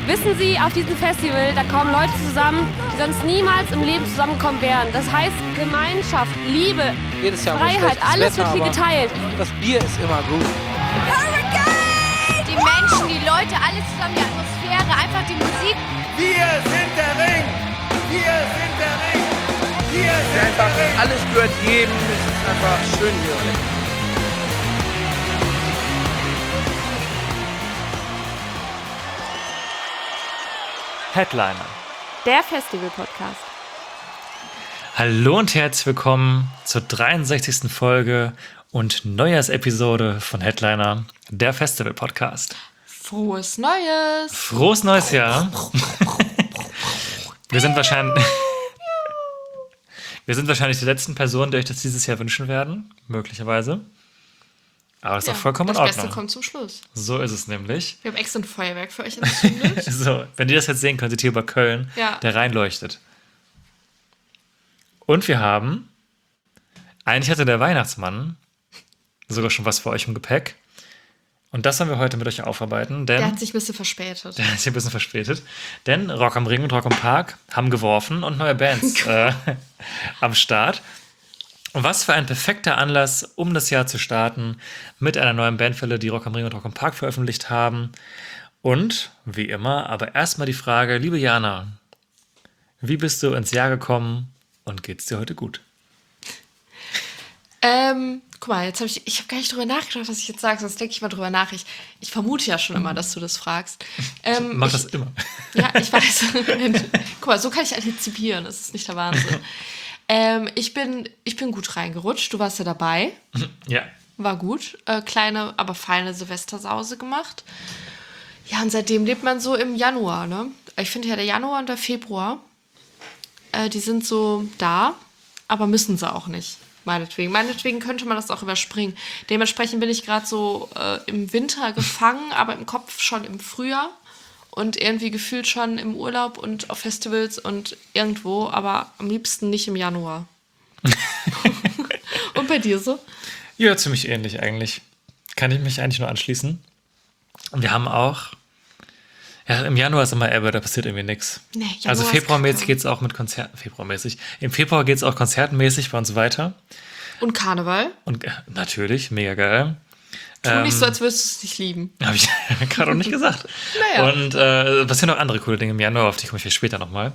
Wissen Sie, auf diesem Festival, da kommen Leute zusammen, die sonst niemals im Leben zusammenkommen wären. Das heißt Gemeinschaft, Liebe, jedes Jahr Freiheit, alles wird hier geteilt. Das Bier ist immer gut. Hurricane! Die Menschen, die Leute, alles zusammen, die Atmosphäre, einfach die Musik. Wir sind der Ring! Wir sind der Ring! Wir sind Einfach der Ring! alles gehört jedem. Es ist einfach schön hier. Headliner. Der Festival-Podcast. Hallo und herzlich willkommen zur 63. Folge und Neujahrsepisode von Headliner, der Festival-Podcast. Frohes Neues! Frohes neues Jahr. Wir sind wahrscheinlich die letzten Personen, die euch das dieses Jahr wünschen werden, möglicherweise. Aber das ist auch vollkommen in Ordnung. Das Beste kommt zum Schluss. So ist es nämlich. Wir haben extra ein Feuerwerk für euch entzündet. So, wenn ihr das jetzt sehen könntet, hier über Köln, der reinleuchtet. Und wir haben, eigentlich hatte der Weihnachtsmann sogar schon was für euch im Gepäck. Und das wollen wir heute mit euch aufarbeiten. Denn Der hat sich ein bisschen verspätet. Denn Rock am Ring und Rock am Park haben geworfen und neue Bands am Start. Und was für ein perfekter Anlass, um das Jahr zu starten mit einer neuen Bandwelle, die Rock am Ring und Rock am Park veröffentlicht haben. Und, wie immer, aber erstmal die Frage, liebe Jana, wie bist du ins Jahr gekommen und geht's dir heute gut? Guck mal, jetzt habe ich hab gar nicht drüber nachgedacht, was ich jetzt sage, sonst denke ich mal drüber nach. Ich vermute ja schon immer, dass du das fragst. Mach das immer. Ja, ich weiß. Guck mal, so kann ich antizipieren, das ist nicht der Wahnsinn. Ich bin gut reingerutscht, du warst ja dabei. Ja. War gut. Kleine, aber feine Silvestersause gemacht. Ja, und seitdem lebt man so im Januar, ne? Ich finde ja, der Januar und der Februar, die sind so da, aber müssen sie auch nicht. Meinetwegen könnte man das auch überspringen. Dementsprechend bin ich gerade so im Winter gefangen, aber im Kopf schon im Frühjahr. Und irgendwie gefühlt schon im Urlaub und auf Festivals und irgendwo, aber am liebsten nicht im Januar. Und bei dir so? Ja, ziemlich ähnlich eigentlich. Kann ich mich eigentlich nur anschließen. Und wir haben auch, ja, im Januar ist immer Ebbe, da passiert irgendwie nichts. Nee, also februarmäßig geht es auch mit Konzerten, Im Februar geht es auch konzertenmäßig bei uns weiter. Und Karneval? Und natürlich, mega geil. Tu nicht so, als würdest du es nicht lieben. Habe ich gerade noch nicht gesagt. Naja. Und passieren noch andere coole Dinge im Januar, auf die komme ich vielleicht später nochmal.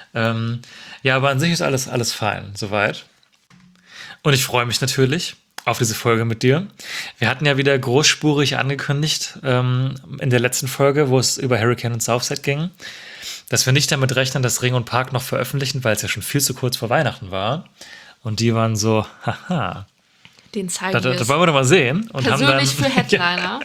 Ja, aber an sich ist alles fein, soweit. Und ich freue mich natürlich auf diese Folge mit dir. Wir hatten ja wieder großspurig angekündigt in der letzten Folge, wo es über Hurricane und Southside ging, dass wir nicht damit rechnen, dass Ring und Park noch veröffentlichen, weil es ja schon viel zu kurz vor Weihnachten war. Und die waren so, haha. Den zeigen wir Das wollen wir doch mal sehen. Und persönlich haben dann, für Headliner.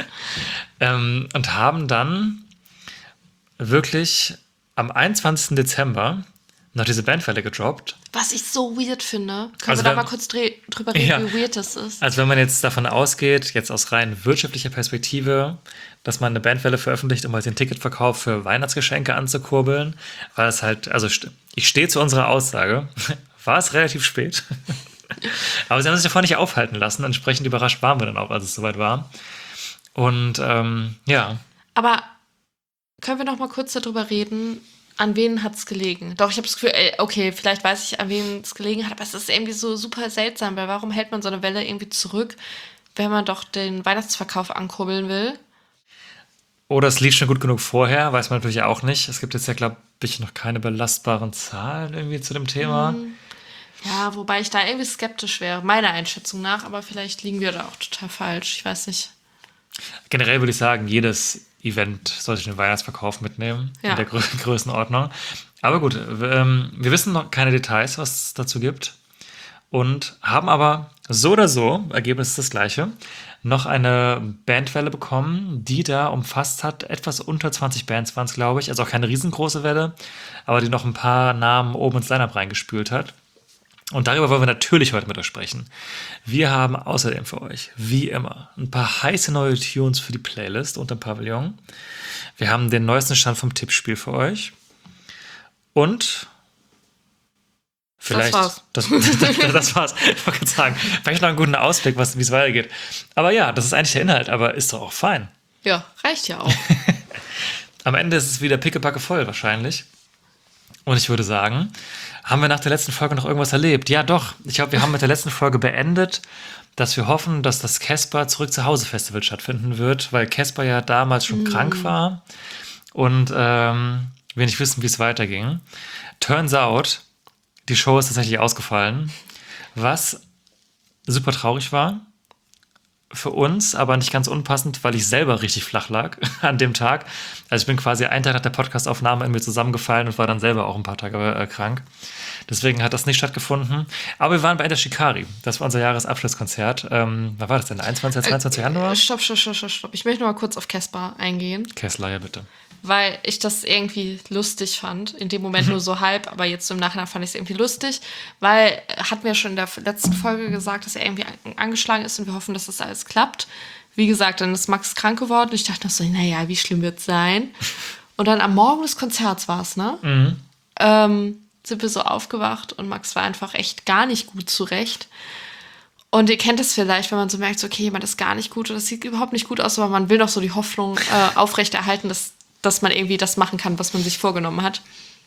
und haben dann wirklich am 21. Dezember noch diese Bandwelle gedroppt. Was ich so weird finde. Können Also wir da mal kurz drüber reden, Ja. wie weird das ist? Also wenn man jetzt davon ausgeht, jetzt aus rein wirtschaftlicher Perspektive, dass man eine Bandwelle veröffentlicht, um halt den Ticketverkauf für Weihnachtsgeschenke anzukurbeln, war es halt, also ich stehe zu unserer Aussage, war es relativ spät. Aber sie haben sich davon nicht aufhalten lassen. Entsprechend überrascht waren wir dann auch, als es soweit war. Und ja. Aber können wir noch mal kurz darüber reden, an wen hat es gelegen? Doch, ich habe das Gefühl, okay, vielleicht weiß ich, an wen es gelegen hat, aber es ist irgendwie so super seltsam, weil warum hält man so eine Welle irgendwie zurück, wenn man doch den Weihnachtsverkauf ankurbeln will? Oder es lief schon gut genug vorher, weiß man natürlich auch nicht. Es gibt jetzt ja, glaube ich, noch keine belastbaren Zahlen irgendwie zu dem Thema. Ja, wobei ich da irgendwie skeptisch wäre, meiner Einschätzung nach, aber vielleicht liegen wir da auch total falsch, ich weiß nicht. Generell würde ich sagen, jedes Event sollte den Weihnachtsverkauf mitnehmen, in der Größenordnung. Aber gut, wir wissen noch keine Details, was es dazu gibt. Und haben aber so oder so, Ergebnis ist das gleiche, noch eine Bandwelle bekommen, die da umfasst hat, etwas unter 20 Bands waren es, glaube ich. Also auch keine riesengroße Welle, aber die noch ein paar Namen oben ins Line-Up reingespült hat. Und darüber wollen wir natürlich heute mit euch sprechen. Wir haben außerdem für euch, wie immer, ein paar heiße neue Tunes für die Playlist unter dem Pavillon. Wir haben den neuesten Stand vom Tippspiel für euch. Und vielleicht... Das war's. Ich wollte gerade sagen, vielleicht noch einen guten Ausblick, wie es weitergeht. Aber ja, das ist eigentlich der Inhalt, aber ist doch auch fein. Ja, reicht ja auch. am Ende ist es wieder pickepacke voll wahrscheinlich. Und ich würde sagen, haben wir nach der letzten Folge noch irgendwas erlebt? Ja, doch. Ich glaube, wir haben mit der letzten Folge beendet, dass wir hoffen, dass das Casper zurück zu Hause Festival stattfinden wird, weil Casper ja damals schon krank war und wir nicht wissen, wie es weiterging. Turns out, die Show ist tatsächlich ausgefallen, was super traurig war. Für uns, aber nicht ganz unpassend, weil ich selber richtig flach lag an dem Tag. Also ich bin quasi einen Tag nach der Podcastaufnahme in mir zusammengefallen und war dann selber auch ein paar Tage krank. Deswegen hat das nicht stattgefunden. Aber wir waren bei Enter Shikari. Das war unser Jahresabschlusskonzert. Wann war das denn? Der 21. 22. Januar? Stopp. Ich möchte noch mal kurz auf Casper eingehen. Kessler, ja bitte. Weil ich das irgendwie lustig fand. In dem Moment nur so halb, aber jetzt im Nachhinein fand ich es irgendwie lustig. Weil er hat mir schon in der letzten Folge gesagt, dass er irgendwie angeschlagen ist und wir hoffen, dass das alles klappt. Wie gesagt, dann ist Max krank geworden. Ich dachte noch so, naja, wie schlimm wird es sein? Und dann am Morgen des Konzerts war es, ne? Sind wir so aufgewacht und Max war einfach echt gar nicht gut zurecht. Und ihr kennt es vielleicht, wenn man so merkt, so, okay, jemand ist gar nicht gut oder das sieht überhaupt nicht gut aus, aber man will noch so die Hoffnung aufrechterhalten, dass man irgendwie das machen kann, was man sich vorgenommen hat.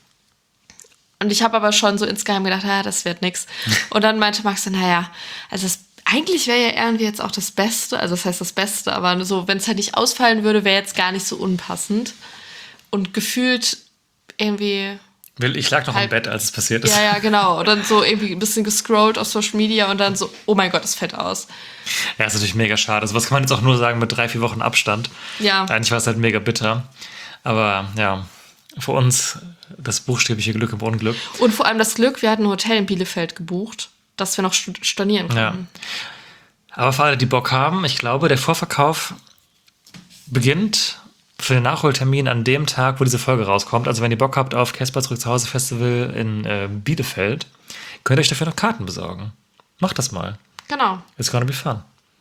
Und ich habe aber schon so insgeheim gedacht, das wird nix. Und dann meinte Max so, naja, also eigentlich wäre ja irgendwie jetzt auch das Beste, also das heißt das Beste, aber so, wenn es halt nicht ausfallen würde, wäre jetzt gar nicht so unpassend. Und gefühlt irgendwie... Ich lag noch im Bett, als es passiert ist. Ja, genau. Und dann so irgendwie ein bisschen gescrollt auf Social Media und dann so, oh mein Gott, das fällt aus. Ja, ist natürlich mega schade. Also was kann man jetzt auch nur sagen mit 3-4 Wochen Abstand? Ja. Eigentlich war es halt mega bitter. Aber ja, für uns das buchstäbliche Glück im Unglück. Und vor allem das Glück, wir hatten ein Hotel in Bielefeld gebucht, dass wir noch stornieren konnten. Ja. Aber für alle, die Bock haben, ich glaube, der Vorverkauf beginnt für den Nachholtermin an dem Tag, wo diese Folge rauskommt. Also wenn ihr Bock habt auf Casper zurück zu Hause Festival in Bielefeld, könnt ihr euch dafür noch Karten besorgen. Macht das mal. Genau. It's gonna be fun.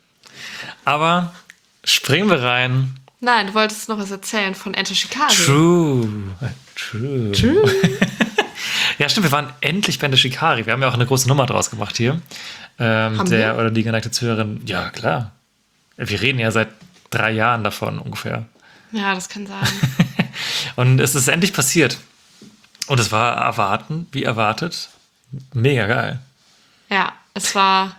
Aber springen wir rein. Nein, du wolltest noch was erzählen von Enter Shikari. True. Ja, stimmt, wir waren endlich bei Enter Shikari. Wir haben ja auch eine große Nummer draus gemacht hier. Der oder die geneigte Zuhörerin, ja klar. Wir reden ja seit 3 Jahren davon ungefähr. Ja, das kann sein. Und es ist endlich passiert. Und es war wie erwartet, mega geil. Ja, es war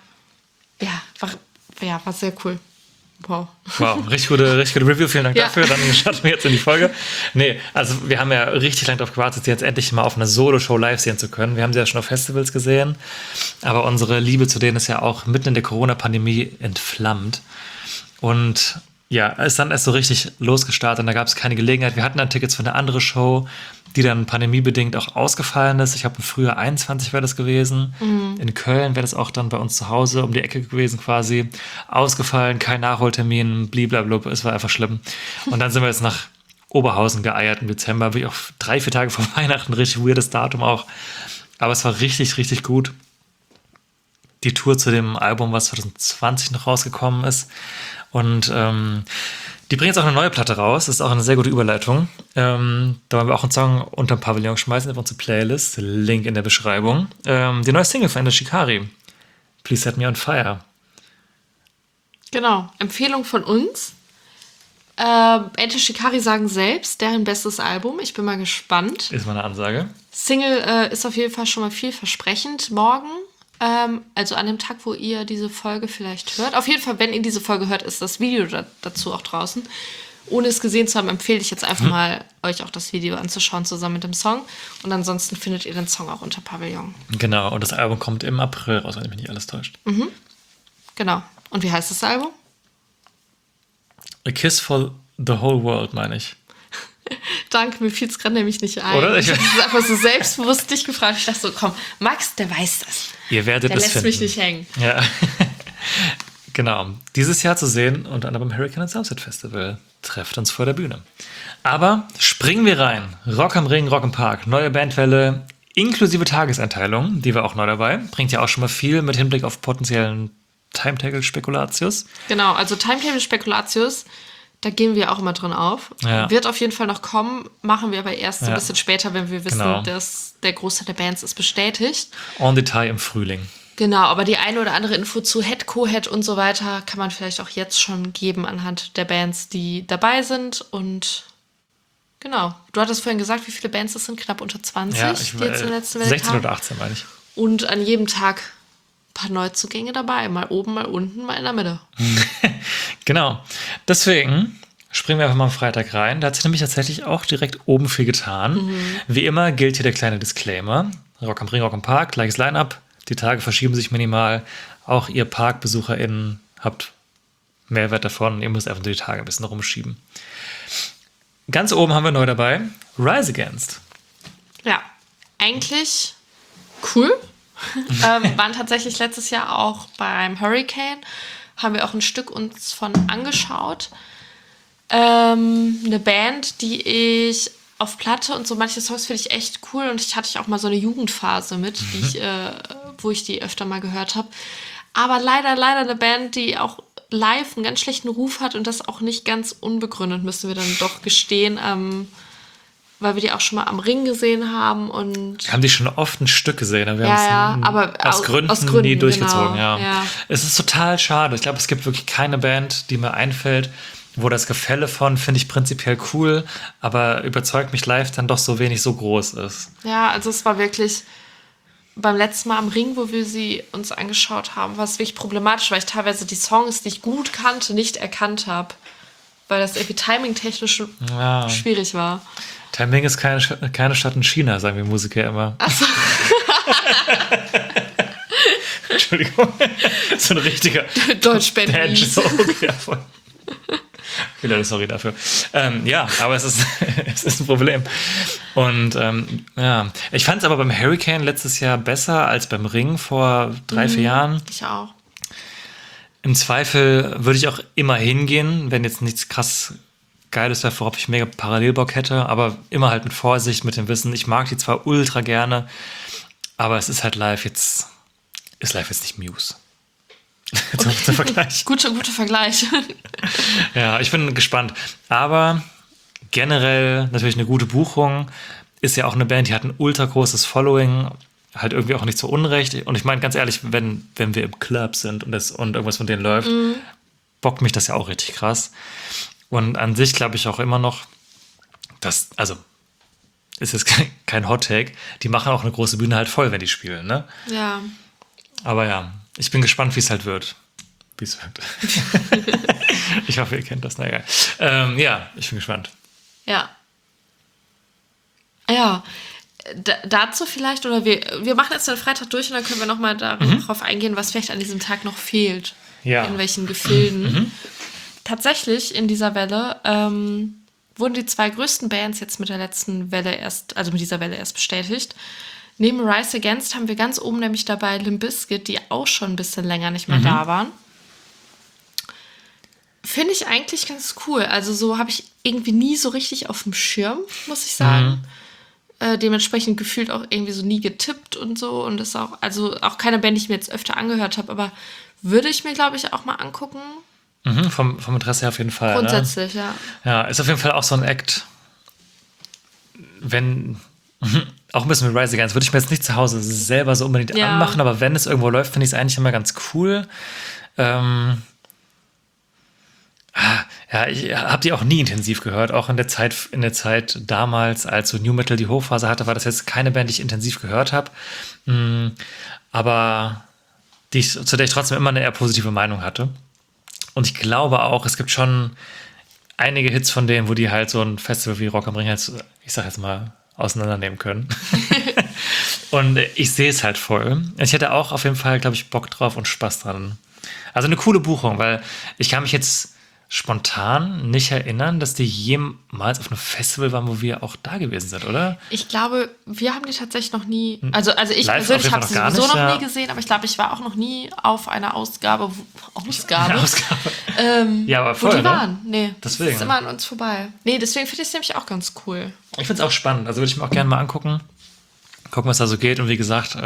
sehr cool. Wow, richtig gute Review, vielen Dank dafür. Dann starten wir jetzt in die Folge. Nee, also wir haben ja richtig lange darauf gewartet, sie jetzt endlich mal auf einer Solo-Show live sehen zu können. Wir haben sie ja schon auf Festivals gesehen, aber unsere Liebe zu denen ist ja auch mitten in der Corona-Pandemie entflammt. Und ja, ist dann erst so richtig losgestartet und da gab es keine Gelegenheit. Wir hatten dann Tickets für eine andere Show, die dann pandemiebedingt auch ausgefallen ist. Ich glaube, im Frühjahr 21 wäre das gewesen. In Köln wäre das auch dann bei uns zu Hause um die Ecke gewesen quasi. Ausgefallen, kein Nachholtermin, bliblablub, es war einfach schlimm. Und dann sind wir jetzt nach Oberhausen geeiert im Dezember, wie auch 3-4 Tage vor Weihnachten, richtig weirdes Datum auch. Aber es war richtig, richtig gut. Die Tour zu dem Album, was 2020 noch rausgekommen ist. Und die bringen jetzt auch eine neue Platte raus. Das ist auch eine sehr gute Überleitung. Da wollen wir auch einen Song unter dem Pavillon schmeißen auf unsere Playlist. Link in der Beschreibung. Die neue Single von Enter Shikari. Please Set Me on Fire. Genau. Empfehlung von uns. Enter Shikari sagen selbst, deren bestes Album. Ich bin mal gespannt. Ist mal eine Ansage. Single ist auf jeden Fall schon mal vielversprechend. Morgen. Also an dem Tag, wo ihr diese Folge vielleicht hört. Auf jeden Fall, wenn ihr diese Folge hört, ist das Video dazu auch draußen. Ohne es gesehen zu haben, empfehle ich jetzt einfach mal, euch auch das Video anzuschauen, zusammen mit dem Song. Und ansonsten findet ihr den Song auch unter Pavillon. Genau, und das Album kommt im April raus, wenn mich nicht alles täuscht. Genau. Und wie heißt das Album? A Kiss for the Whole World, meine ich. Danke, mir fiel es gerade nämlich nicht ein. Oder? Ich habe es einfach so selbstbewusst dich gefragt. Ich dachte so, komm, Max, der weiß das. Ihr werdet der es lässt finden. mich nicht hängen. Ja, genau. Dieses Jahr zu sehen, unter anderem beim Hurricane Sunset Festival. Trefft uns vor der Bühne. Aber springen wir rein. Rock am Ring, Rock im Park, neue Bandwelle, inklusive Tageseinteilung, die war auch neu dabei. Bringt ja auch schon mal viel mit Hinblick auf potenziellen Timetable-Spekulatius. Genau, also Timetable-Spekulatius, da gehen wir auch immer drin auf. Ja. Wird auf jeden Fall noch kommen, machen wir aber erst so ein bisschen später, wenn wir wissen, dass der Großteil der Bands ist bestätigt. En Detail im Frühling. Genau, aber die eine oder andere Info zu Head, Co-Head und so weiter kann man vielleicht auch jetzt schon geben anhand der Bands, die dabei sind. Und Genau. Du hattest vorhin gesagt, wie viele Bands das sind, knapp unter 20, Ja, die jetzt in der letzten Welle 16 kamen. oder 18 meine ich. Und an jedem Tag ein paar Neuzugänge dabei. Mal oben, mal unten, mal in der Mitte. Genau. Deswegen springen wir einfach mal am Freitag rein. Da hat sich nämlich tatsächlich auch direkt oben viel getan. Wie immer gilt hier der kleine Disclaimer. Rock am Ring, Rock am Park, gleiches Line-Up. Die Tage verschieben sich minimal. Auch ihr ParkbesucherInnen habt Mehrwert davon. Ihr müsst einfach nur die Tage ein bisschen rumschieben. Ganz oben haben wir neu dabei Rise Against. Ja, eigentlich cool. Waren tatsächlich letztes Jahr auch beim Hurricane. Haben wir auch ein Stück uns von angeschaut. Eine Band, die ich auf Platte und so manche Songs finde ich echt cool. Und ich hatte auch mal so eine Jugendphase mit, wo ich die öfter mal gehört habe. Aber leider eine Band, die auch live einen ganz schlechten Ruf hat und das auch nicht ganz unbegründet, müssen wir dann doch gestehen, weil wir die auch schon mal am Ring gesehen haben. Und Wir haben die schon oft ein Stück gesehen, aber wir haben es aber aus Gründen nie durchgezogen. genau, Ja. ja. Es ist total schade. Ich glaube, es gibt wirklich keine Band, die mir einfällt, wo das Gefälle von, finde ich prinzipiell cool, aber überzeugt mich live dann doch so wenig so groß ist. Ja, also es war wirklich beim letzten Mal am Ring, wo wir sie uns angeschaut haben, war es wirklich problematisch, weil ich teilweise die Songs, die ich gut kannte, nicht erkannt habe, weil das irgendwie timing-technisch schwierig war. Timing ist keine Stadt in China, sagen wir Musiker immer. Ach so. Entschuldigung. So ein richtiger Dad-Joke. Ja, voll. Okay, Leute, sorry dafür. Ja, aber es ist ein Problem. Und ja, ich fand es aber beim Hurricane letztes Jahr besser als beim Ring vor 3-4 Jahren. Ich auch. Im Zweifel würde ich auch immer hingehen, wenn jetzt nichts krass Geiles wäre, worauf ich mega Parallelbock hätte, aber immer halt mit Vorsicht, mit dem Wissen, ich mag die zwar ultra gerne, aber es ist halt live jetzt nicht Muse. Zum Vergleich. Guter Vergleich. Ja, ich bin gespannt. Aber generell natürlich eine gute Buchung. Ist ja auch eine Band, die hat ein ultra großes Following. Halt irgendwie auch nicht so unrecht. Und ich meine, ganz ehrlich, wenn wir im Club sind und irgendwas von denen läuft, bockt mich das ja auch richtig krass. Und an sich glaube ich auch immer noch, dass, also, ist jetzt kein Hot-Take, die machen auch eine große Bühne halt voll, wenn die spielen, ne? Ja. Aber ja, ich bin gespannt, wie es halt wird. Ich hoffe, ihr kennt das. Na egal. Ja, ich bin gespannt. Ja. Ja. Dazu vielleicht, oder wir machen jetzt den Freitag durch und dann können wir nochmal darauf eingehen, was vielleicht an diesem Tag noch fehlt. Ja. In welchen Gefilden. Tatsächlich in dieser Welle wurden die 2 größten Bands jetzt mit dieser Welle erst bestätigt. Neben Rise Against haben wir ganz oben nämlich dabei Limp Bizkit, die auch schon ein bisschen länger nicht mehr da waren. Finde ich eigentlich ganz cool. Also so habe ich irgendwie nie so richtig auf dem Schirm, muss ich sagen. Dementsprechend gefühlt auch irgendwie so nie getippt und so. Und ist auch keine Band, die ich mir jetzt öfter angehört habe, aber würde ich mir, glaube ich, auch mal angucken. Vom Interesse her auf jeden Fall. Grundsätzlich, ne? ja. Ja, ist auf jeden Fall auch so ein Act, auch ein bisschen mit Rise Against, würde ich mir jetzt nicht zu Hause selber so unbedingt anmachen, aber wenn es irgendwo läuft, finde ich es eigentlich immer ganz cool. Ja, ich habe die auch nie intensiv gehört, auch in der Zeit damals, als so New Metal die Hochphase hatte, war das jetzt keine Band, die ich intensiv gehört habe, aber zu der ich trotzdem immer eine eher positive Meinung hatte. Und ich glaube auch, es gibt schon einige Hits von denen, wo die halt so ein Festival wie Rock am Ring halt, ich sag jetzt mal, auseinandernehmen können. Und ich sehe es halt voll. Ich hätte auch auf jeden Fall, glaube ich, Bock drauf und Spaß dran. Also eine coole Buchung, weil ich kann mich jetzt spontan nicht erinnern, dass die jemals auf einem Festival waren, wo wir auch da gewesen sind, oder? Ich glaube, wir haben die tatsächlich noch nie, also ich Live persönlich habe auf sie jeden Fall sowieso noch gar noch nicht, nie gesehen, aber ich glaube, ich war auch noch nie auf einer Ausgabe. Ja, aber voll, wo die ne? waren. Nee, deswegen. das ist immer an uns vorbei. Nee, deswegen finde ich es nämlich auch ganz cool. Ich finde es auch spannend, also würde ich mir auch gerne mal angucken. Gucken, was da so geht. Und wie gesagt,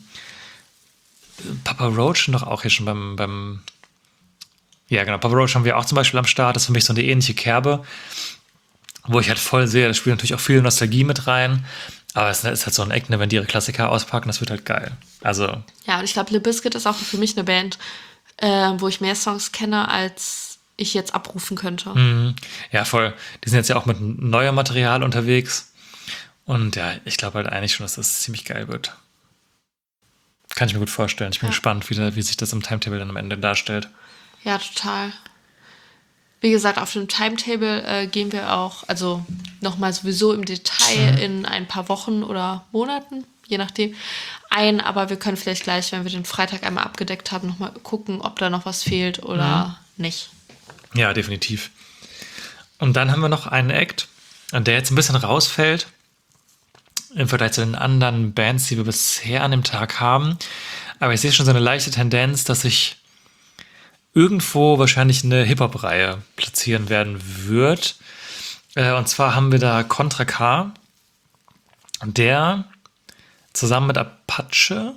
Papa Roach noch auch hier schon beim ja, genau. Papa Roach haben wir auch zum Beispiel am Start. Das ist für mich so eine ähnliche Kerbe, wo ich halt voll sehe, da spielt natürlich auch viel Nostalgie mit rein. Aber es ist halt so ein Eck, ne, wenn die ihre Klassiker auspacken, das wird halt geil. Also. Ja, und ich glaube, Limp Bizkit ist auch für mich eine Band, wo ich mehr Songs kenne als ich jetzt abrufen könnte. Ja, voll. Die sind jetzt ja auch mit neuem Material unterwegs. Und ja, ich glaube halt eigentlich schon, dass das ziemlich geil wird. Kann ich mir gut vorstellen. Ich bin gespannt, wie sich das im Timetable dann am Ende darstellt. Ja, total. Wie gesagt, auf dem Timetable gehen wir auch, also nochmal sowieso im Detail in ein paar Wochen oder Monaten, je nachdem, ein. Aber wir können vielleicht gleich, wenn wir den Freitag einmal abgedeckt haben, nochmal gucken, ob da noch was fehlt oder nicht. Ja, definitiv. Und dann haben wir noch einen Act, der jetzt ein bisschen rausfällt im Vergleich zu den anderen Bands, die wir bisher an dem Tag haben. Aber ich sehe schon so eine leichte Tendenz, dass sich irgendwo wahrscheinlich eine Hip-Hop-Reihe platzieren werden wird. Und zwar haben wir da Contra K, der zusammen mit Apache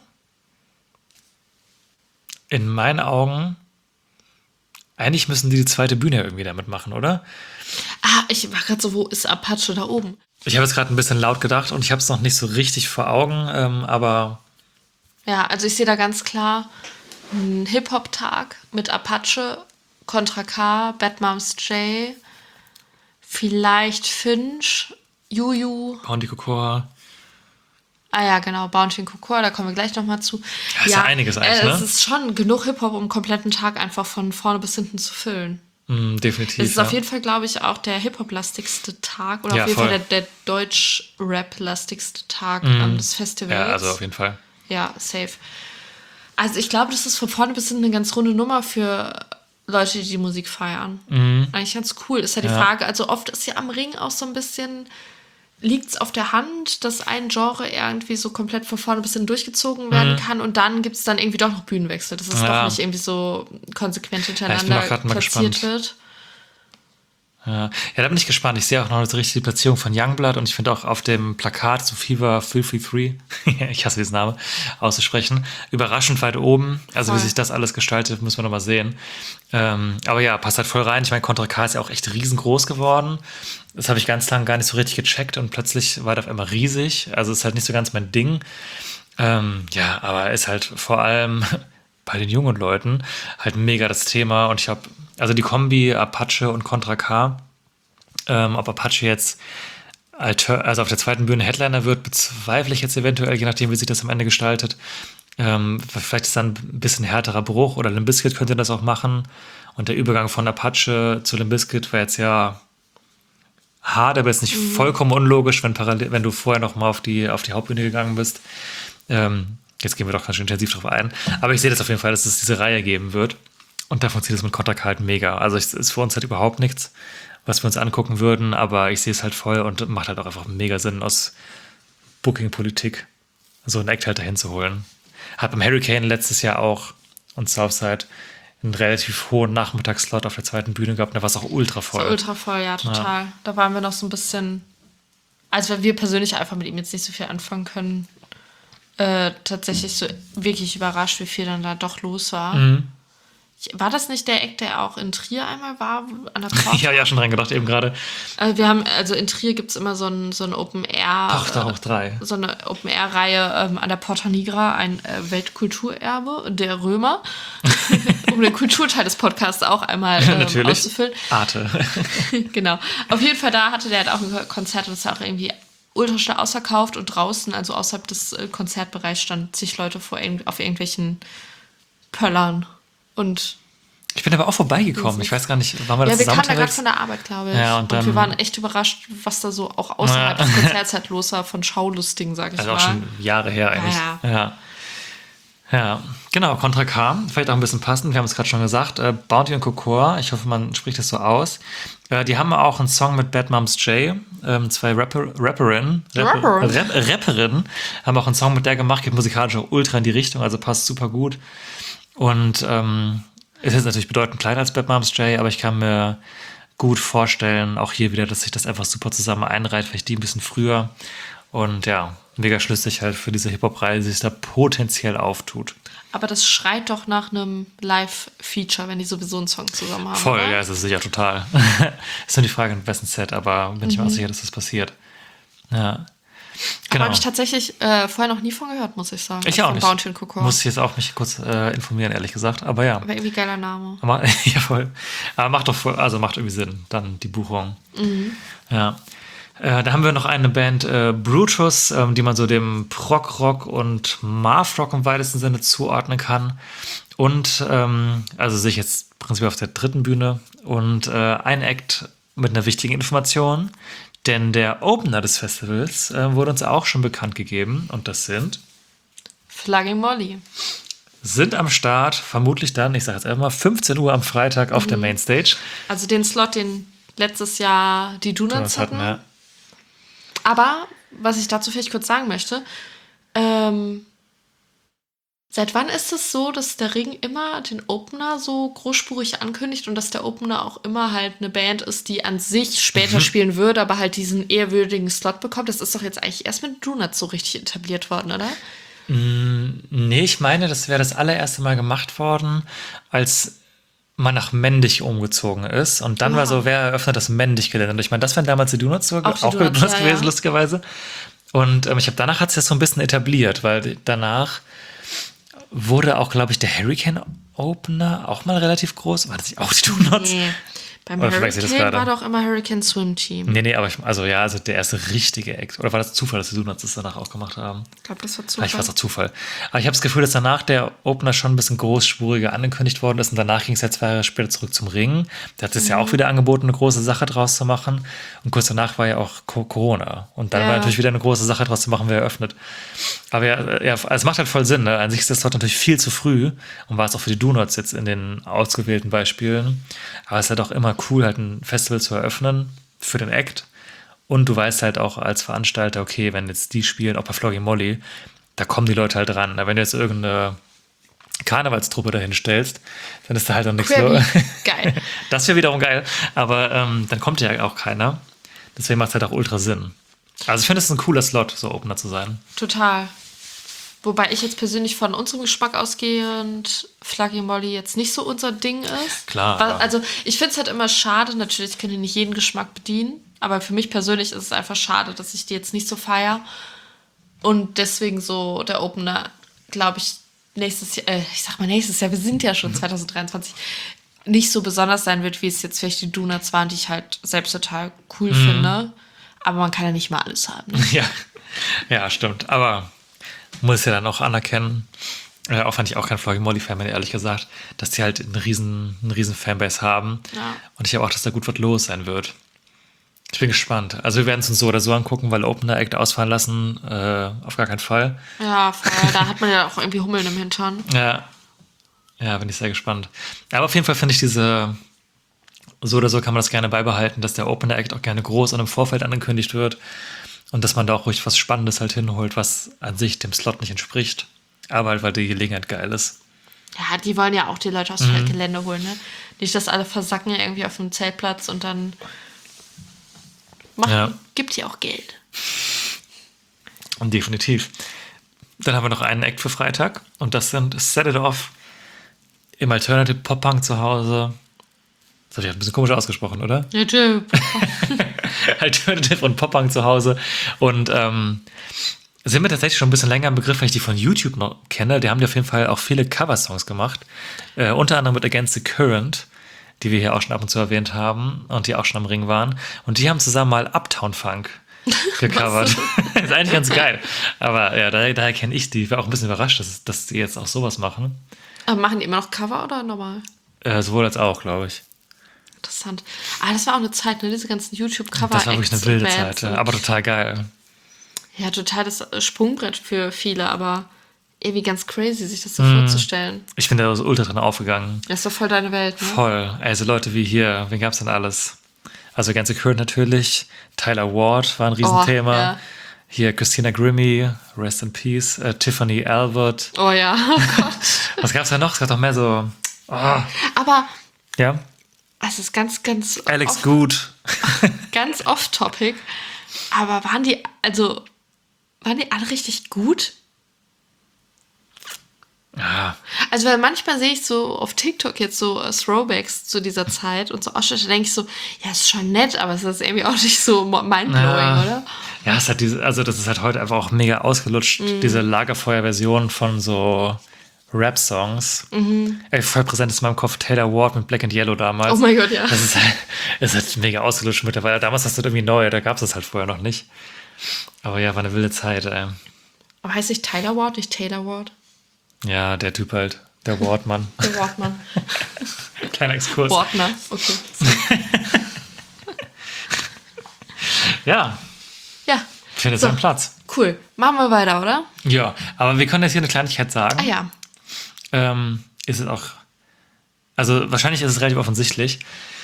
in meinen Augen, eigentlich müssen die zweite Bühne irgendwie damit machen, oder? Ich war gerade so, wo ist Apache da oben? Ich habe jetzt gerade ein bisschen laut gedacht und ich habe es noch nicht so richtig vor Augen, aber... Ja, also ich sehe da ganz klar einen Hip-Hop-Tag mit Apache, Contra K, Bad Moms J, vielleicht Finch, Juju. Bounty Kokora. Ja, genau, Bounty und Kokora, da kommen wir gleich nochmal zu. Ja, ist ja einiges eigentlich, ne? Es ist schon genug Hip-Hop, um einen kompletten Tag einfach von vorne bis hinten zu füllen. Definitiv. Es ist auf jeden Fall, glaube ich, auch der Hip-Hop-lastigste Tag oder auf jeden Fall der Deutsch-Rap-lastigste Tag des Festivals. Ja, also auf jeden Fall. Ja, safe. Also ich glaube, das ist von vorne bis hinten eine ganz runde Nummer für Leute, die Musik feiern. Eigentlich ganz cool. Ist ja die Frage, also oft ist ja am Ring auch so ein bisschen, liegt es auf der Hand, dass ein Genre irgendwie so komplett von vorne bis hinten durchgezogen werden kann und dann gibt es dann irgendwie doch noch Bühnenwechsel, dass es doch nicht irgendwie so konsequent hintereinander platziert wird. Ja, da bin ich gespannt. Ich sehe auch noch so richtig die Platzierung von Youngblood und ich finde auch auf dem Plakat so Fever 333, ich hasse diesen Namen auszusprechen, überraschend weit oben. Also wie sich das alles gestaltet, müssen wir noch mal sehen. Aber ja, passt halt voll rein. Ich meine, Contra K ist ja auch echt riesengroß geworden. Das habe ich ganz lange gar nicht so richtig gecheckt und plötzlich war das auf einmal riesig. Also ist halt nicht so ganz mein Ding. Ja, aber ist halt vor allem bei den jungen Leuten halt mega das Thema und ich habe also die Kombi Apache und Contra K, ob Apache jetzt also auf der zweiten Bühne Headliner wird, bezweifle ich jetzt eventuell, je nachdem, wie sich das am Ende gestaltet. Vielleicht ist dann ein bisschen härterer Bruch oder Limp Bizkit könnte das auch machen. Und der Übergang von Apache zu Limp Bizkit war jetzt ja hart, aber jetzt nicht vollkommen unlogisch, wenn du vorher noch mal auf die Hauptbühne gegangen bist. Jetzt gehen wir doch ganz schön intensiv drauf ein. Aber ich sehe das auf jeden Fall, dass es diese Reihe geben wird. Und da funktioniert es mit Contra K halt mega. Also es ist für uns halt überhaupt nichts, was wir uns angucken würden, aber ich sehe es halt voll und macht halt auch einfach mega Sinn aus Booking-Politik, so einen Act halt dahin zu holen. Hat beim Hurricane letztes Jahr auch und Southside einen relativ hohen Nachmittagsslot auf der zweiten Bühne gehabt, da war es auch ultra voll. So ultra voll, ja, total. Ja. Da waren wir noch so ein bisschen, also wenn wir persönlich einfach mit ihm jetzt nicht so viel anfangen können, tatsächlich so wirklich überrascht, wie viel dann da doch los war. War das nicht der Act, der auch in Trier einmal war, an der Porta? Ich habe ja schon dran gedacht, eben gerade. Wir haben, also in Trier gibt es immer so ein Open Air. Tochter hoch 3. So eine Open Air Reihe an der Porta Nigra, ein Weltkulturerbe der Römer, um den Kulturteil des Podcasts auch einmal auszufüllen. Arte. Genau. Auf jeden Fall, da hatte der halt auch ein Konzert und das war auch irgendwie ultra schnell ausverkauft und draußen, also außerhalb des Konzertbereichs, standen zig Leute auf irgendwelchen Pöllern. Und ich bin aber auch vorbeigekommen. Ich weiß gar nicht, waren wir das zusammen? Ja, wir kamen da gerade von der Arbeit, glaube ich. Ja, und wir waren echt überrascht, was da so auch außerhalb des Konzerts halt los war, von Schaulustigen, sag ich mal. Also auch schon Jahre her eigentlich. Ja, genau, Contra K, vielleicht auch ein bisschen passend, wir haben es gerade schon gesagt. Bounty und Kokora, ich hoffe, man spricht das so aus. Die haben auch einen Song mit Bad Moms J, zwei Rapperinnen haben auch einen Song mit der gemacht, geht musikalisch auch ultra in die Richtung, also passt super gut. Und ist jetzt natürlich bedeutend kleiner als Bad Moms J, aber ich kann mir gut vorstellen, auch hier wieder, dass sich das einfach super zusammen einreiht, vielleicht die ein bisschen früher. Und ja, mega schlüssig halt für diese Hip-Hop-Reihe, die sich da potenziell auftut. Aber das schreit doch nach einem Live-Feature, wenn die sowieso einen Song zusammen haben. Voll, oder? ja, das ist sicher total. Ist nur die Frage, in wessen Set, aber bin ich mir auch sicher, dass das passiert. Ja. Aber habe ich tatsächlich vorher noch nie von gehört, muss ich sagen. Ich auch von nicht. Bounty und Kokor. Muss ich jetzt auch mich kurz informieren, ehrlich gesagt. Aber ja. Aber irgendwie geiler Name. Aber, ja, voll. Aber macht irgendwie Sinn, dann die Buchung. Ja. Da haben wir noch eine Band, Brutus, die man so dem Prog-Rock und Math-Rock im weitesten Sinne zuordnen kann. Und, also sehe ich jetzt prinzipiell auf der dritten Bühne. Und ein Act mit einer wichtigen Information, denn der Opener des Festivals wurde uns auch schon bekannt gegeben. Und das Flogging Molly. sind am Start, vermutlich dann, ich sage jetzt einfach mal, 15 Uhr am Freitag auf der Mainstage. Also den Slot, den letztes Jahr die Donuts hatten. Ja. Aber, was ich dazu vielleicht kurz sagen möchte, seit wann ist es so, dass der Ring immer den Opener so großspurig ankündigt und dass der Opener auch immer halt eine Band ist, die an sich später spielen würde, aber halt diesen ehrwürdigen Slot bekommt? Das ist doch jetzt eigentlich erst mit Donuts so richtig etabliert worden, oder? Nee, ich meine, das wäre das allererste Mal gemacht worden, als man nach Mendig umgezogen ist. Und dann war so, wer eröffnet das Mendig-Gelände? Und ich meine, das wären damals die Donuts Auch die Donuts Donuts, gewesen, ja. lustigerweise. Und ich habe danach hat es das so ein bisschen etabliert, weil danach wurde auch, glaube ich, der Hurricane Opener auch mal relativ groß. War das nicht auch die Donuts? Nee. Beim Oder verwechsel ich das Hurricane gerade? war doch immer Hurricane Swim Team. Nee, aber also der erste richtige Act. Oder war das Zufall, dass die Donuts das danach auch gemacht haben? Ich glaube, das war Ah, Zufall. ich weiß auch Zufall. Aber ich habe das Gefühl, dass danach der Opener schon ein bisschen großspuriger angekündigt worden ist und danach ging es ja 2 Jahre später zurück zum Ring. Da hat es ja auch wieder angeboten, eine große Sache draus zu machen. Und kurz danach war ja auch Corona. Und dann war natürlich wieder eine große Sache draus zu machen, wer eröffnet. Aber ja, es macht halt voll Sinn. Ne? An sich ist das dort natürlich viel zu früh und war es auch für die Donuts jetzt in den ausgewählten Beispielen. Aber es ist halt auch immer cool, halt ein Festival zu eröffnen für den Act. Und du weißt halt auch als Veranstalter, okay, wenn jetzt die spielen, auch bei Flogging Molly, da kommen die Leute halt ran. Wenn du jetzt irgendeine Karnevalstruppe dahin stellst, dann ist da halt noch nichts los. Geil. Das wäre wiederum geil. Aber dann kommt ja auch keiner. Deswegen macht es halt auch ultra Sinn. Also ich finde, es ist ein cooler Slot, so Opener zu sein. Total. Wobei ich jetzt persönlich von unserem Geschmack ausgehend Flogging Molly jetzt nicht so unser Ding ist. Klar. Also ich finde es halt immer schade, natürlich können die nicht jeden Geschmack bedienen, aber für mich persönlich ist es einfach schade, dass ich die jetzt nicht so feiere. Und deswegen so der Opener, glaube ich, nächstes Jahr, wir sind ja schon 2023, nicht so besonders sein wird, wie es jetzt vielleicht die Donuts waren, die ich halt selbst total cool finde. Aber man kann ja nicht mal alles haben. Ne? Ja, stimmt. Aber muss ja dann auch anerkennen, auch wenn ich auch kein Flogging Molly-Fan bin, ehrlich gesagt, dass die halt eine riesen Fanbase haben. Ja. Und ich glaube auch, dass da gut was los sein wird. Ich bin gespannt. Also wir werden es uns so oder so angucken, weil Opener Act ausfallen lassen, auf gar keinen Fall. Ja, voll. Da hat man ja auch irgendwie Hummeln im Hintern. Ja, bin ich sehr gespannt. Aber auf jeden Fall finde ich so oder so kann man das gerne beibehalten, dass der Opener Act auch gerne groß und im Vorfeld angekündigt wird. Und dass man da auch ruhig was Spannendes halt hinholt, was an sich dem Slot nicht entspricht. Aber halt, weil die Gelegenheit geil ist. Ja, die wollen ja auch die Leute aus dem Gelände holen, ne? Nicht, dass alle versacken irgendwie auf dem Zeltplatz und dann gibt die auch Geld. Und definitiv. Dann haben wir noch einen Act für Freitag. Und das sind Set It Off im Alternative Pop-Punk zu Hause. Das habe ich ein bisschen komisch ausgesprochen, oder? Ja, tschö. Alternative und Pop-Punk zu Hause. Und sind mir tatsächlich schon ein bisschen länger im Begriff, weil ich die von YouTube noch kenne. Die haben auf jeden Fall auch viele Cover-Songs gemacht. Unter anderem mit Against the Current, die wir hier auch schon ab und zu erwähnt haben und die auch schon am Ring waren. Und die haben zusammen mal Uptown Funk gecovert. Ist eigentlich ganz geil. Aber ja, daher kenne ich die. Ich war auch ein bisschen überrascht, dass die jetzt auch sowas machen. Aber machen die immer noch Cover oder normal? Sowohl als auch, glaube ich. Interessant. Das war auch eine Zeit, ne? Diese ganzen YouTube-Cover. Das war wirklich eine wilde Zeit, aber total geil. Ja, total das Sprungbrett für viele, aber irgendwie ganz crazy, sich das so vorzustellen. Ich bin da so ultra drin aufgegangen. Das ist doch voll deine Welt, ne? Voll. Also Leute wie hier, wen gab's denn alles? Also Against the Current natürlich, Tyler Ward war ein Riesenthema. Oh, ja. Hier Christina Grimmie, Rest in Peace, Tiffany Albert. Oh ja, oh Gott. Was gab's da noch? Es gab doch mehr so... Oh. Aber... Ja? Es ist ganz Alex Good. Ganz off-topic. Aber waren die alle richtig gut? Ja. Also, weil manchmal sehe ich so auf TikTok jetzt so Throwbacks zu dieser Zeit und so Ausschnitte, da denke ich so, ja, ist schon nett, aber es ist irgendwie auch nicht so mindblowing, oder? Ja, es hat also das ist halt heute einfach auch mega ausgelutscht, diese Lagerfeuer-Version von so Rap-Songs. Voll präsent ist in meinem Kopf Taylor Ward mit Black and Yellow damals. Oh mein Gott, ja. Das ist halt mega ausgelutscht mittlerweile. Damals war das irgendwie neu, da gab es das halt vorher noch nicht. Aber ja, war eine wilde Zeit, ey. Aber heißt nicht Tyler Ward, nicht Taylor Ward? Ja, der Typ halt, der Wardmann. Der Wardmann. Kleiner Exkurs. Wardner, okay. Ja, Ja, findet So. seinen Platz. cool. Machen wir weiter, oder? Ja, aber wir können jetzt hier eine Kleinigkeit sagen. Ah ja. Ist es auch, also wahrscheinlich ist es relativ offensichtlich.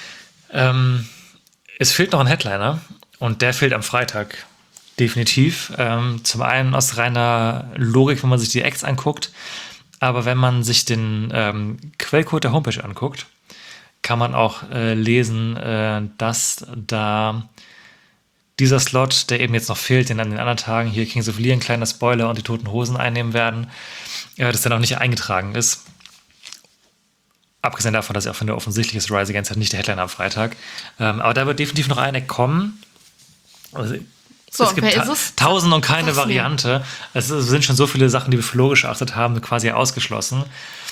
Es fehlt noch ein Headliner und der fehlt am Freitag. Definitiv. Zum einen aus reiner Logik, wenn man sich die Acts anguckt, aber wenn man sich den Quellcode der Homepage anguckt, kann man auch lesen, dass da dieser Slot, der eben jetzt noch fehlt, den an den anderen Tagen hier Kings of Leon, ein kleiner Spoiler, und die Toten Hosen einnehmen werden, dass der noch nicht eingetragen ist. Abgesehen davon, dass er auch von der offensichtlich ist, Rise Against hat nicht der Headliner am Freitag. Aber da wird definitiv noch ein Eck kommen. Also, So, es gibt wer ist es? tausend und keine Sag's mir. Variante. Es sind schon so viele Sachen, die wir für logisch erachtet haben, quasi ausgeschlossen.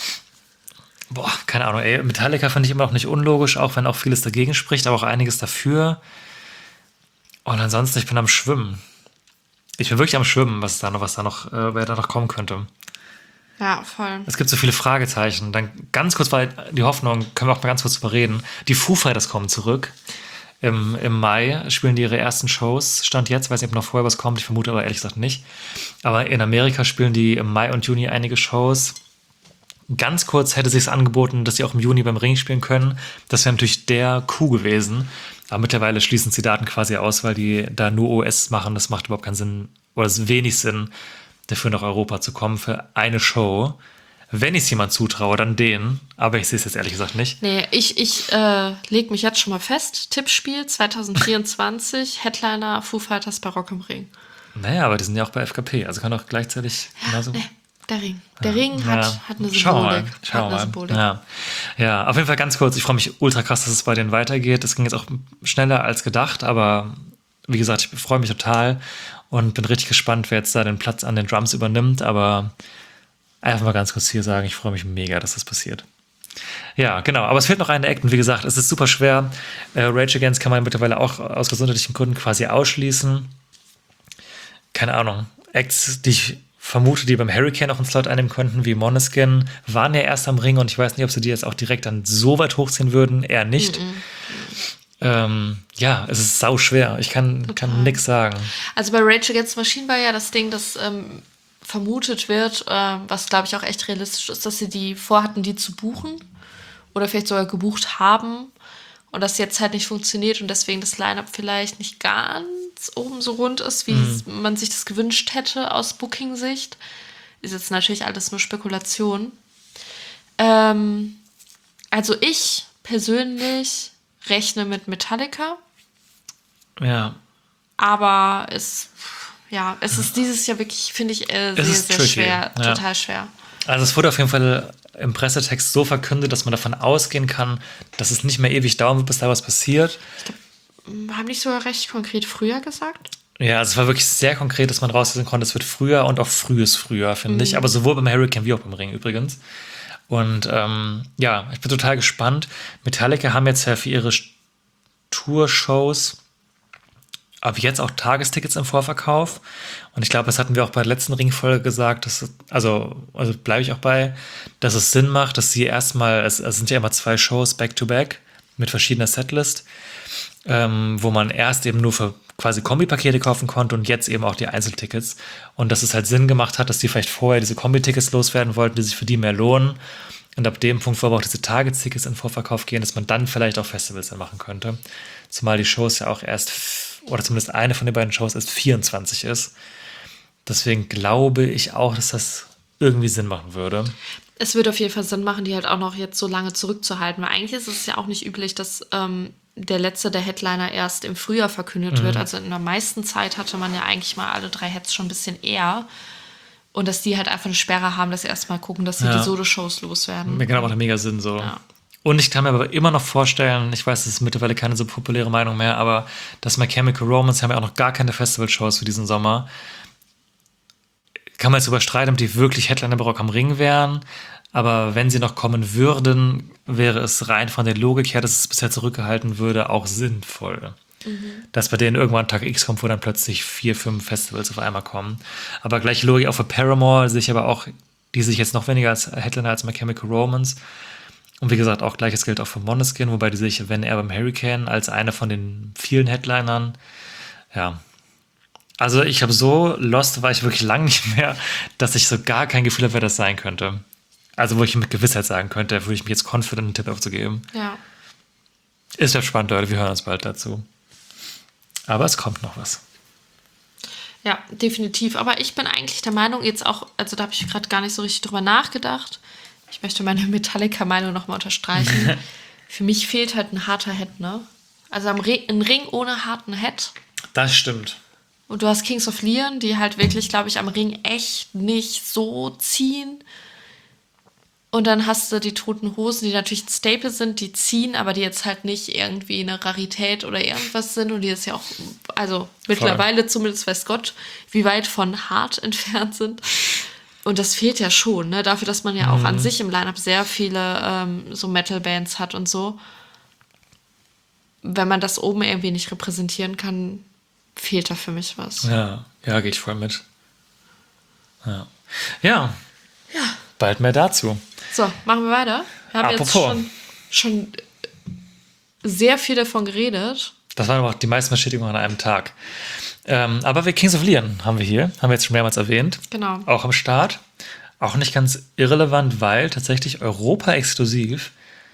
Boah, keine Ahnung, ey. Metallica finde ich immer noch nicht unlogisch, auch wenn auch vieles dagegen spricht, aber auch einiges dafür. Und ansonsten, ich bin am Schwimmen. Ich bin wirklich am Schwimmen, wer da noch kommen könnte. Ja, voll. Es gibt so viele Fragezeichen. Dann ganz kurz, weil die Hoffnung, können wir auch mal ganz kurz drüber reden. Die Foo Fighters kommen zurück. Im Mai spielen die ihre ersten Shows. Stand jetzt, weiß nicht, ob noch vorher was kommt. Ich vermute aber ehrlich gesagt nicht. Aber in Amerika spielen die im Mai und Juni einige Shows. Ganz kurz hätte sich es angeboten, dass sie auch im Juni beim Ring spielen können. Das wäre natürlich der Coup gewesen. Aber mittlerweile schließen sie Daten quasi aus, weil die da nur OS machen. Das macht überhaupt keinen Sinn, oder es ist wenig Sinn, dafür nach Europa zu kommen für eine Show. Wenn ich es jemand zutraue, dann den. Aber ich sehe es jetzt ehrlich gesagt nicht. Nee, ich leg mich jetzt schon mal fest. Tippspiel 2024, Headliner Foo Fighters bei Rock am Ring. Naja, aber die sind ja auch bei FKP. Also kann auch gleichzeitig genauso... Nee, der Ring. Der Ring hat eine Symbolik. Schauen wir mal. Ja, auf jeden Fall ganz kurz. Ich freue mich ultra krass, dass es bei denen weitergeht. Es ging jetzt auch schneller als gedacht, aber wie gesagt, ich freue mich total und bin richtig gespannt, wer jetzt da den Platz an den Drums übernimmt. Aber einfach mal ganz kurz hier sagen, ich freue mich mega, dass das passiert. Ja, genau. Aber es fehlt noch eine Act. Und wie gesagt, es ist super schwer. Rage Against kann man mittlerweile auch aus gesundheitlichen Gründen quasi ausschließen. Keine Ahnung. Acts, die ich vermute, die beim Hurricane auch einen Slot einnehmen könnten, wie Måneskin, waren ja erst am Ring und ich weiß nicht, ob sie die jetzt auch direkt dann so weit hochziehen würden. Eher nicht. Ja, es ist sau schwer. Ich kann nichts sagen. Also bei Rage Against the Machine war ja das Ding, das vermutet wird, was glaube ich auch echt realistisch ist, dass sie die vorhatten, die zu buchen oder vielleicht sogar gebucht haben und das jetzt halt nicht funktioniert und deswegen das Line-Up vielleicht nicht ganz oben so rund ist, wie man sich das gewünscht hätte aus Booking-Sicht. Ist jetzt natürlich alles nur Spekulation. Also ich persönlich rechne mit Metallica. Ja. Aber es ist dieses Jahr wirklich, finde ich, sehr, sehr tricky. schwer. Ja. Total schwer. Also es wurde auf jeden Fall im Pressetext so verkündet, dass man davon ausgehen kann, dass es nicht mehr ewig dauern wird, bis da was passiert. Haben nicht sogar recht konkret früher gesagt? Ja, also es war wirklich sehr konkret, dass man rauslesen konnte, es wird früher und auch frühes früher, finde ich. Aber sowohl beim Hurricane wie auch beim Ring übrigens. Und ja, ich bin total gespannt. Metallica haben jetzt ja für ihre Tour-Shows ab jetzt auch Tagestickets im Vorverkauf. Und ich glaube, das hatten wir auch bei der letzten Ringfolge gesagt, dass also bleibe ich auch bei, dass es Sinn macht, dass sie erstmal, es sind ja immer 2 Shows back-to-back mit verschiedener Setlist, wo man erst eben nur für quasi Kombipakete kaufen konnte und jetzt eben auch die Einzeltickets. Und dass es halt Sinn gemacht hat, dass die vielleicht vorher diese Kombitickets loswerden wollten, die sich für die mehr lohnen. Und ab dem Punkt, wo aber auch diese Tagestickets in Vorverkauf gehen, dass man dann vielleicht auch Festivals dann machen könnte. Zumal die Shows ja auch erst, oder zumindest eine von den beiden Shows erst 24 ist. Deswegen glaube ich auch, dass das irgendwie Sinn machen würde. Es würde auf jeden Fall Sinn machen, die halt auch noch jetzt so lange zurückzuhalten. Weil eigentlich ist es ja auch nicht üblich, dass der Headliner erst im Frühjahr verkündet wird. Also in der meisten Zeit hatte man ja eigentlich mal alle 3 Heads schon ein bisschen eher. Und dass die halt einfach eine Sperre haben, dass sie erstmal gucken, dass sie die Solo-Shows loswerden. Mir genau, macht mega Sinn so. Ja. Und ich kann mir aber immer noch vorstellen, ich weiß, das ist mittlerweile keine so populäre Meinung mehr, aber dass My Chemical Romance haben ja auch noch gar keine Festival-Shows für diesen Sommer. Kann man jetzt überstreiten, ob die wirklich Headliner bei Rock am Ring wären. Aber wenn sie noch kommen würden, wäre es rein von der Logik her, dass es bisher zurückgehalten würde, auch sinnvoll. Dass bei denen irgendwann Tag X kommt, wo dann plötzlich 4, 5 Festivals auf einmal kommen. Aber gleiche Logik auch für Paramore, sich aber auch, die sich jetzt noch weniger als Headliner als My Chemical Romance. Und wie gesagt, auch gleiches gilt auch für Måneskin, wobei die sich, wenn er beim Hurricane, als eine von den vielen Headlinern, ja. Also ich habe so Lost war ich wirklich lang nicht mehr, dass ich so gar kein Gefühl habe, wer das sein könnte. Also wo ich mit Gewissheit sagen könnte, würde ich mir jetzt confident einen Tipp aufzugeben. Ja. Ist ja spannend, Leute, wir hören uns bald dazu. Aber es kommt noch was. Ja, definitiv. Aber ich bin eigentlich der Meinung, jetzt auch, also da habe ich gerade gar nicht so richtig drüber nachgedacht. Ich möchte meine Metallica-Meinung nochmal unterstreichen. Für mich fehlt halt ein harter Head, ne? Also ein Ring ohne harten Head. Das stimmt. Und du hast Kings of Leon, die halt wirklich, glaube ich, am Ring echt nicht so ziehen. Und dann hast du die Toten Hosen, die natürlich ein Staple sind, die ziehen, aber die jetzt halt nicht irgendwie eine Rarität oder irgendwas sind. Und die jetzt ja auch, also mittlerweile zumindest weiß Gott, wie weit von hart entfernt sind. Und das fehlt ja schon, ne? Dafür, dass man ja auch an sich im Line-Up sehr viele so Metal-Bands hat und so. Wenn man das oben irgendwie nicht repräsentieren kann, fehlt da für mich was. Ja, gehe ich voll mit. Ja. Bald mehr dazu. So, machen wir weiter. Wir haben Apropos. jetzt schon sehr viel davon geredet. Das waren aber auch die meisten Bestätigungen an einem Tag. Aber wir Kings of Leon haben wir hier, haben wir jetzt schon mehrmals erwähnt. Genau. Auch am Start. Auch nicht ganz irrelevant, weil tatsächlich Europa exklusiv.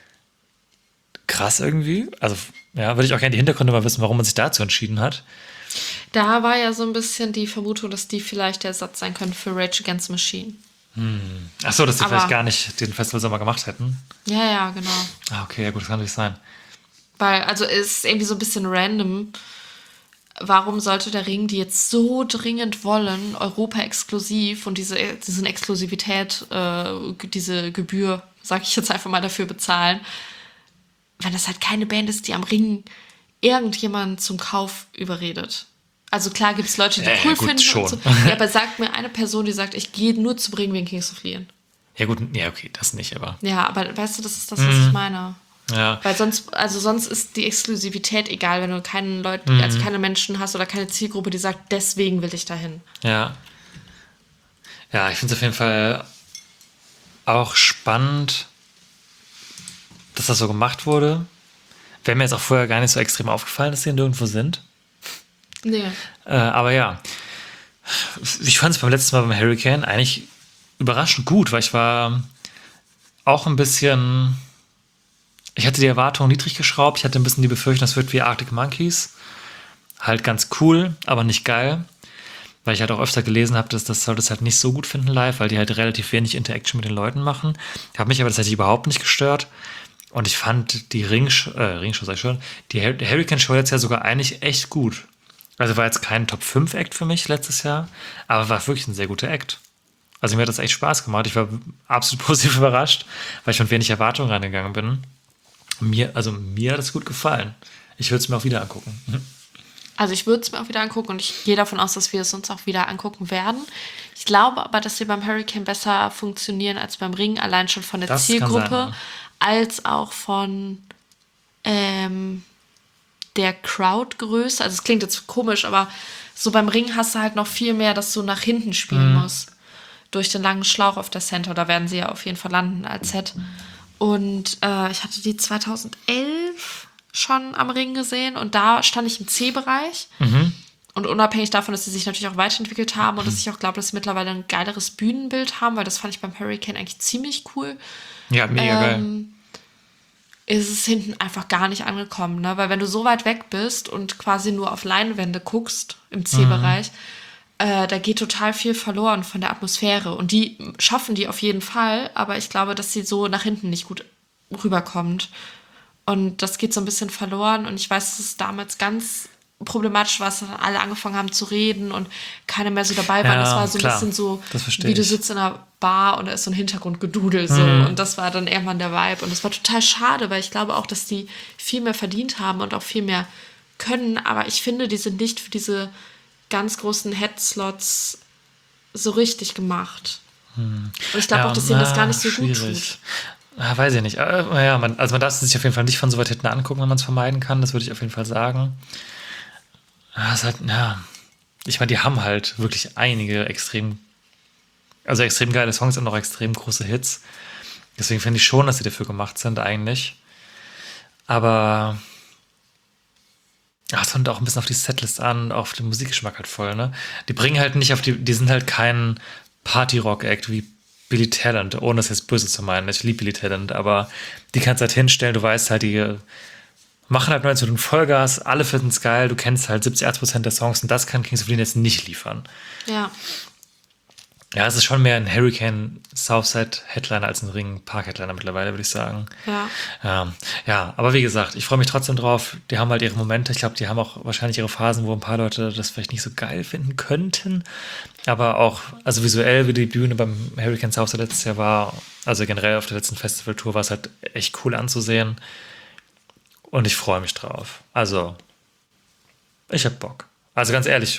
Krass irgendwie. Also, ja, würde ich auch gerne die Hintergründe mal wissen, warum man sich dazu entschieden hat. Da war ja so ein bisschen die Vermutung, dass die vielleicht der Ersatz sein können für Rage Against the Machine. Achso, dass die Aber- vielleicht gar nicht den Festivalsommer gemacht hätten. Ja, genau. Okay, ja gut, das kann natürlich sein. Weil, also es ist irgendwie so ein bisschen random. Warum sollte der Ring, die jetzt so dringend wollen, Europa exklusiv und diese Exklusivität, diese Gebühr, sag ich jetzt einfach mal, dafür bezahlen, wenn das halt keine Band ist, die am Ring irgendjemanden zum Kauf überredet. Also klar gibt es Leute, die cool gut, finden. schon. Und so. Ja, aber sagt mir eine Person, die sagt, ich gehe nur zum Ring wegen Kings of Leon. Ja gut, ja okay, das nicht, aber Ja, aber weißt du, das ist das, was ich meine. ja. Weil sonst ist die Exklusivität egal, wenn du keine Leute, also keine Menschen hast oder keine Zielgruppe, die sagt, deswegen will ich dahin. Ja, ich finde es auf jeden Fall auch spannend, dass das so gemacht wurde. Wäre mir jetzt auch vorher gar nicht so extrem aufgefallen, dass die nirgendwo sind. Nee. Aber ja, ich fand es beim letzten Mal beim Hurricane eigentlich überraschend gut, weil ich war auch ein bisschen, ich hatte die Erwartungen niedrig geschraubt, ich hatte ein bisschen die Befürchtung, das wird wie Arctic Monkeys. Halt ganz cool, aber nicht geil. Weil ich halt auch öfter gelesen habe, dass das soll das halt nicht so gut finden live, weil die halt relativ wenig Interaction mit den Leuten machen. Hat mich aber tatsächlich überhaupt nicht gestört. Und ich fand die Ringshow, sag ich schon, die Hurricane-Show jetzt ja sogar eigentlich echt gut. Also war jetzt kein Top-5-Act für mich letztes Jahr, aber war wirklich ein sehr guter Act. Also mir hat das echt Spaß gemacht. Ich war absolut positiv überrascht, weil ich mit wenig Erwartungen reingegangen bin. Mir hat es gut gefallen. Ich würde es mir auch wieder angucken. Also ich würde es mir auch wieder angucken und ich gehe davon aus, dass wir es uns auch wieder angucken werden. Ich glaube aber, dass wir beim Hurricane besser funktionieren als beim Ring, allein schon von der Das kann Zielgruppe, sein, ja. als auch von der Crowdgröße. Also es klingt jetzt komisch, aber so beim Ring hast du halt noch viel mehr, dass du nach hinten spielen musst. Durch den langen Schlauch auf der Center. Da werden sie ja auf jeden Fall landen als Set. Und ich hatte die 2011 schon am Ring gesehen und da stand ich im C-Bereich. Und unabhängig davon, dass sie sich natürlich auch weiterentwickelt haben und dass ich auch glaube, dass sie mittlerweile ein geileres Bühnenbild haben, weil das fand ich beim Hurricane eigentlich ziemlich cool. Ja, mega geil. Ist es hinten einfach gar nicht angekommen, ne? Weil wenn du so weit weg bist und quasi nur auf Leinwände guckst im C-Bereich, da geht total viel verloren von der Atmosphäre. Und die schaffen die auf jeden Fall, aber ich glaube, dass sie so nach hinten nicht gut rüberkommt. Und das geht so ein bisschen verloren. Und ich weiß, dass es damals ganz problematisch war, dass dann alle angefangen haben zu reden und keiner mehr so dabei war. Ja, das war so klar. ein bisschen so, Das verstehe wie du ich. sitzt in einer Bar und da ist so ein Hintergrundgedudel so. Und das war dann irgendwann der Vibe. Und das war total schade, weil ich glaube auch, dass die viel mehr verdient haben und auch viel mehr können. Aber ich finde, die sind nicht für diese ganz großen Headslots so richtig gemacht. Und ich glaube auch, dass ihnen das gar nicht so gut tut. Weiß ich nicht. Man darf es sich auf jeden Fall nicht von so weit hinten angucken, wenn man es vermeiden kann. Das würde ich auf jeden Fall sagen. Ich meine, die haben halt wirklich einige extrem geile Songs und auch extrem große Hits. Deswegen finde ich schon, dass sie dafür gemacht sind eigentlich. Aber es kommt auch ein bisschen auf die Setlist an, auf den Musikgeschmack halt voll, ne? Die bringen halt nicht die sind halt kein Party-Rock-Act wie Billy Talent, ohne es jetzt böse zu meinen. Ich liebe Billy Talent, aber die kannst halt hinstellen, du weißt halt, die machen halt 19 Minuten Vollgas, alle finden es geil, du kennst halt 70-80% der Songs und das kann Kings of Leon jetzt nicht liefern. Ja. Ja, es ist schon mehr ein Hurricane Southside Headliner als ein Ring Park Headliner mittlerweile, würde ich sagen. Ja. Ja, aber wie gesagt, ich freue mich trotzdem drauf. Die haben halt ihre Momente. Ich glaube, die haben auch wahrscheinlich ihre Phasen, wo ein paar Leute das vielleicht nicht so geil finden könnten. Aber auch, also visuell, wie die Bühne beim Hurricane Southside letztes Jahr war, also generell auf der letzten Festivaltour, war es halt echt cool anzusehen. Und ich freue mich drauf. Also, ich hab Bock. Also ganz ehrlich,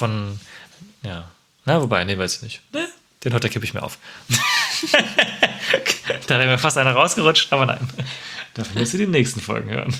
weiß ich nicht. Den Hotter kippe ich mir auf. Da wäre mir fast einer rausgerutscht, aber nein. Dafür müsst ihr die nächsten Folgen hören.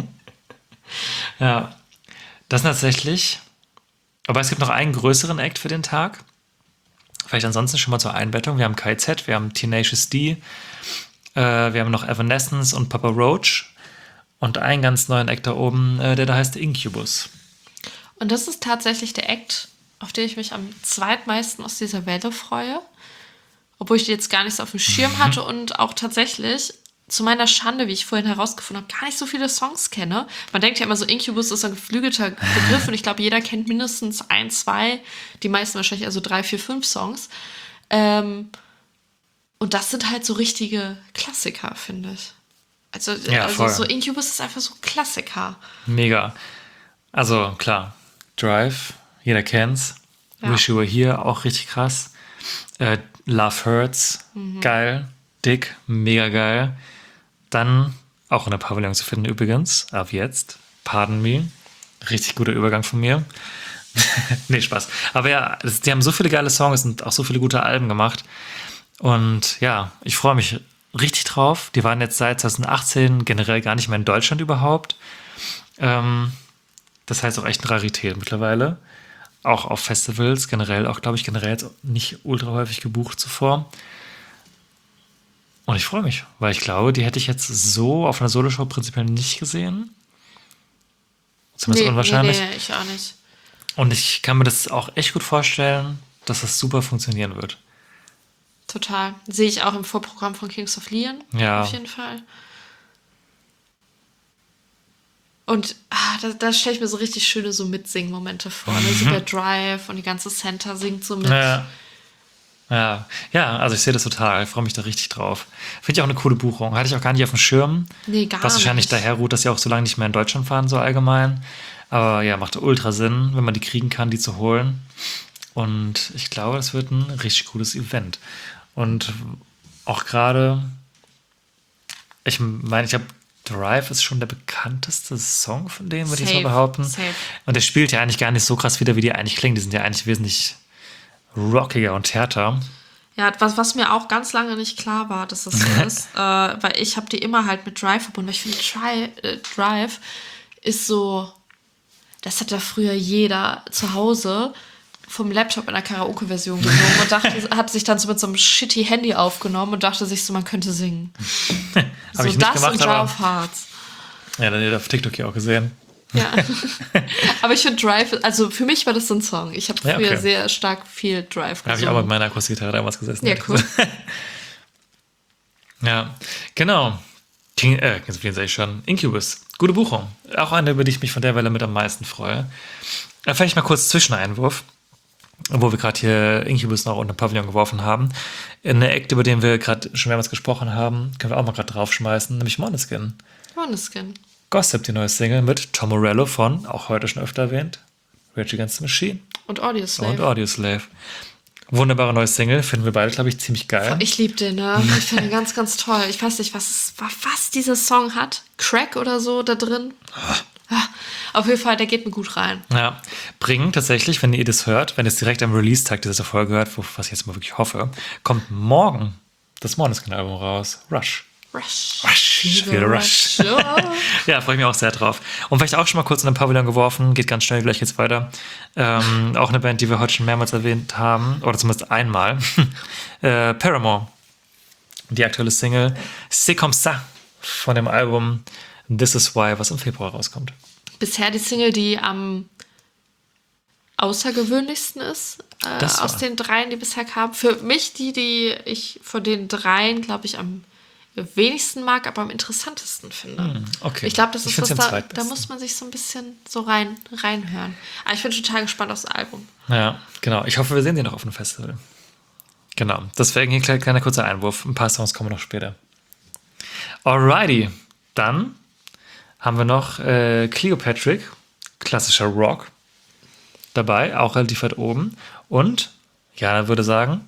Ja, das tatsächlich. Aber es gibt noch einen größeren Act für den Tag. Vielleicht ansonsten schon mal zur Einbettung. Wir haben KZ, wir haben Tenacious D, wir haben noch Evanescence und Papa Roach und einen ganz neuen Act da oben, der da heißt Incubus. Und das ist tatsächlich der Act, auf den ich mich am zweitmeisten aus dieser Welle freue. Obwohl ich die jetzt gar nicht so auf dem Schirm hatte und auch tatsächlich zu meiner Schande, wie ich vorhin herausgefunden habe, gar nicht so viele Songs kenne. Man denkt ja immer so, Incubus ist ein geflügelter Begriff und ich glaube, jeder kennt mindestens 1, 2, die meisten wahrscheinlich also 3, 4, 5 Songs. Und das sind halt so richtige Klassiker, finde ich. Also so Incubus ist einfach so Klassiker. Mega. Also klar, Drive, jeder kennt's. Ja. Wish You Were Here, auch richtig krass. Love Hurts, geil. Dick, mega geil. Dann auch in der Pavillon zu finden übrigens, ab jetzt. Pardon Me, richtig guter Übergang von mir. Nee, Spaß. Aber ja, die haben so viele geile Songs und auch so viele gute Alben gemacht. Und ja, ich freue mich richtig drauf. Die waren jetzt seit 2018 generell gar nicht mehr in Deutschland überhaupt. Das heißt auch echt eine Rarität mittlerweile. Auch auf Festivals, generell jetzt nicht ultra häufig gebucht zuvor. Und ich freue mich, weil ich glaube, die hätte ich jetzt so auf einer Soloshow prinzipiell nicht gesehen. Zumindest unwahrscheinlich. Nee, ich auch nicht. Und ich kann mir das auch echt gut vorstellen, dass das super funktionieren wird. Total. Sehe ich auch im Vorprogramm von Kings of Leon. Ja. Auf jeden Fall. Und da stelle ich mir so richtig schöne so Mitsingen-Momente vor. Ne? So der Drive und die ganze Center singt so mit. Ja, also ich sehe das total. Ich freue mich da richtig drauf. Finde ich auch eine coole Buchung. Hatte ich auch gar nicht auf dem Schirm. Nee, gar nicht. Was wahrscheinlich daher ruht, dass sie auch so lange nicht mehr in Deutschland fahren, so allgemein. Aber ja, macht ultra Sinn, wenn man die kriegen kann, die zu holen. Und ich glaube, das wird ein richtig cooles Event. Und auch gerade, ich meine, ich habe Drive ist schon der bekannteste Song von denen, würde ich so behaupten. Safe. Und der spielt ja eigentlich gar nicht so krass wieder, wie die eigentlich klingen. Die sind ja eigentlich wesentlich rockiger und härter. Ja, was mir auch ganz lange nicht klar war, dass das so ist, weil ich habe die immer halt mit Drive verbunden. Weil ich finde, Drive ist so, das hat ja früher jeder zu Hause vom Laptop in der Karaoke-Version gesungen und hat sich dann so mit so einem shitty Handy aufgenommen und dachte sich so, man könnte singen. Hab ich nicht gemacht, und Jar of Hearts. Ja, dann hätte auf TikTok ja auch gesehen. Ja. Aber ich finde Drive, also für mich war das so ein Song. Ich habe früher sehr stark viel Drive gesungen. Da habe ich auch mit meiner Akustikgitarre damals gesessen. Ja, cool. Ja, genau. Jetzt sage ich schon. Incubus. Gute Buchung. Auch eine, über die ich mich von der Welle mit am meisten freue. Vielleicht mal kurz Zwischeneinwurf, wo wir gerade hier Incubus noch unter den Pavillon geworfen haben. Eine Act, über den wir gerade schon mehrmals gesprochen haben, können wir auch mal gerade draufschmeißen, nämlich Måneskin. Måneskin. Gossip, die neue Single mit Tom Morello von, auch heute schon öfter erwähnt, Rage Against the Machine. Und Audioslave. Und Audioslave. Wunderbare neue Single, finden wir beide, glaube ich, ziemlich geil. Ich liebe den, ne? Ich finde ihn ganz, ganz toll. Ich weiß nicht, was dieser Song hat. Crack oder so da drin. Auf jeden Fall, der geht mir gut rein. Ja, bringen tatsächlich, wenn ihr das hört, wenn ihr es direkt am Release-Tag dieser Folge hört, was ich jetzt mal wirklich hoffe, kommt morgen das Måneskin-Album raus. Rush. Feel the Rush. Ja, freue ich mich auch sehr drauf. Und vielleicht auch schon mal kurz in den Pavillon geworfen, geht ganz schnell, gleich geht's weiter. Auch eine Band, die wir heute schon mehrmals erwähnt haben, oder zumindest einmal. Paramore. Die aktuelle Single C'est comme ça von dem Album This Is Why, was im Februar rauskommt. Bisher die Single, die am außergewöhnlichsten ist aus den dreien, die bisher kamen. Für mich die ich von den dreien, glaube ich, am wenigsten mag, aber am interessantesten finde. Okay. Ich glaube, das ist was, da muss man sich so ein bisschen so reinhören. Aber ich bin total gespannt aufs Album. Ja, genau. Ich hoffe, wir sehen die noch auf dem Festival. Genau. Deswegen hier ein kleiner kurzer Einwurf. Ein paar Songs kommen noch später. Alrighty. Dann haben wir noch Cleopatra, klassischer Rock, dabei, auch relativ weit oben. Und Jana würde sagen,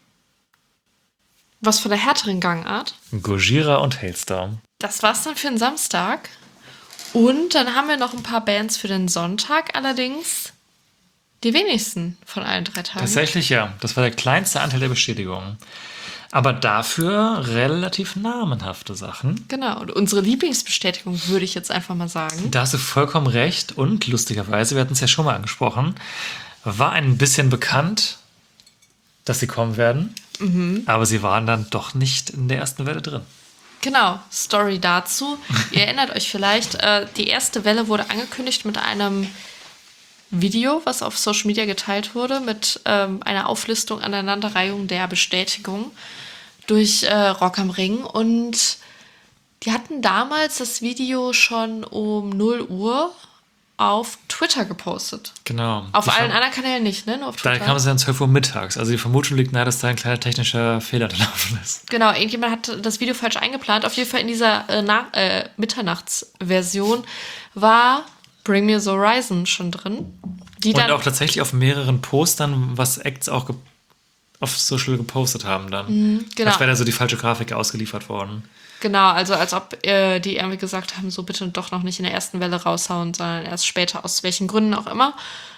was von der härteren Gangart. Gojira und Hailstorm. Das war's dann für den Samstag. Und dann haben wir noch ein paar Bands für den Sonntag, allerdings die wenigsten von allen 3 Tagen. Tatsächlich ja. Das war der kleinste Anteil der Bestätigungen. Aber dafür relativ namenhafte Sachen. Genau. Und unsere Lieblingsbestätigung würde ich jetzt einfach mal sagen. Da hast du vollkommen recht. Und lustigerweise, wir hatten es ja schon mal angesprochen, war ein bisschen bekannt, dass sie kommen werden. Aber sie waren dann doch nicht in der ersten Welle drin. Genau, Story dazu. Ihr erinnert euch vielleicht, die erste Welle wurde angekündigt mit einem Video, was auf Social Media geteilt wurde, mit einer Auflistung, Aneinanderreihung der Bestätigung durch Rock am Ring. Und die hatten damals das Video schon um 0 Uhr auf Twitter gepostet. Genau. Auf allen anderen Kanälen nicht, ne? Nur auf Twitter. Da kam es dann 12 Uhr mittags. Also die Vermutung liegt nahe, dass da ein kleiner technischer Fehler gelaufen ist. Genau, irgendjemand hat das Video falsch eingeplant. Auf jeden Fall in dieser Mitternachtsversion war Bring Me the Horizon schon drin. Die Und dann auch tatsächlich auf mehreren Postern, was Acts auch auf Social gepostet haben dann. genau. Als wäre da so die falsche Grafik ausgeliefert worden. Genau, also als ob die irgendwie gesagt haben, so bitte doch noch nicht in der ersten Welle raushauen, sondern erst später, aus welchen Gründen auch immer.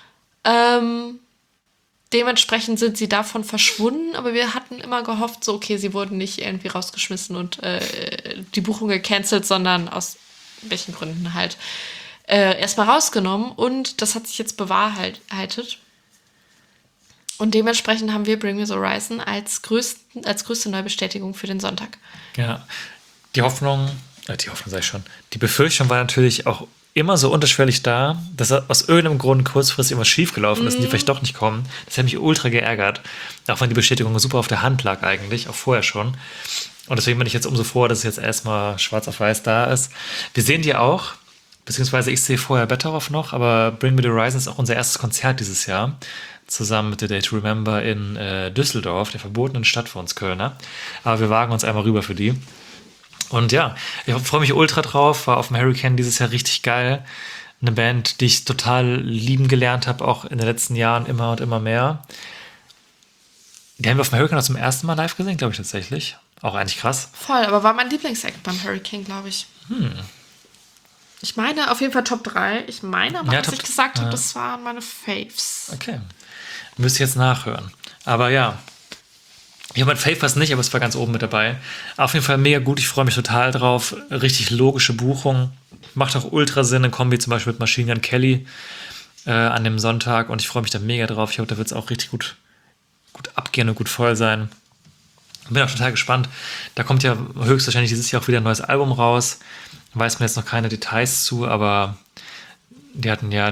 Dementsprechend sind sie davon verschwunden, aber wir hatten immer gehofft, so okay, sie wurden nicht irgendwie rausgeschmissen und die Buchung gecancelt, sondern aus welchen Gründen halt erstmal rausgenommen, und das hat sich jetzt bewahrheitet. Und dementsprechend haben wir Bring Me the Horizon als größte Neubestätigung für den Sonntag. Ja, die Hoffnung sag ich schon, die Befürchtung war natürlich auch immer so unterschwellig da, dass aus irgendeinem Grund kurzfristig irgendwas schiefgelaufen ist und die vielleicht doch nicht kommen. Das hat mich ultra geärgert. Auch wenn die Bestätigung super auf der Hand lag eigentlich, auch vorher schon. Und deswegen bin ich jetzt umso froh, dass es jetzt erstmal schwarz auf weiß da ist. Wir sehen die auch, beziehungsweise ich sehe vorher Betteroff noch, aber Bring Me the Horizon ist auch unser erstes Konzert dieses Jahr. Zusammen mit The Day to Remember in Düsseldorf, der verbotenen Stadt für uns Kölner. Aber wir wagen uns einmal rüber für die. Und ja, ich freue mich ultra drauf, war auf dem Hurricane dieses Jahr richtig geil. Eine Band, die ich total lieben gelernt habe, auch in den letzten Jahren immer und immer mehr. Die haben wir auf dem Hurricane auch zum ersten Mal live gesehen, glaube ich tatsächlich. Auch eigentlich krass. Voll, aber war mein Lieblingsact beim Hurricane, glaube ich. Ich meine, auf jeden Fall Top 3. Ich meine aber, Ja, was ich gesagt habe, das waren meine Faves. Okay. Müsste ich jetzt nachhören. Aber ja, ich habe mein Fave fast nicht, aber es war ganz oben mit dabei. Auf jeden Fall mega gut, ich freue mich total drauf. Richtig logische Buchung. Macht auch ultra Sinn, in Kombi zum Beispiel mit Machine Gun Kelly an dem Sonntag. Und ich freue mich da mega drauf. Ich glaube, da wird es auch richtig gut abgehen und gut voll sein. Bin auch total gespannt. Da kommt ja höchstwahrscheinlich dieses Jahr auch wieder ein neues Album raus. Weiß mir jetzt noch keine Details zu, aber die hatten ja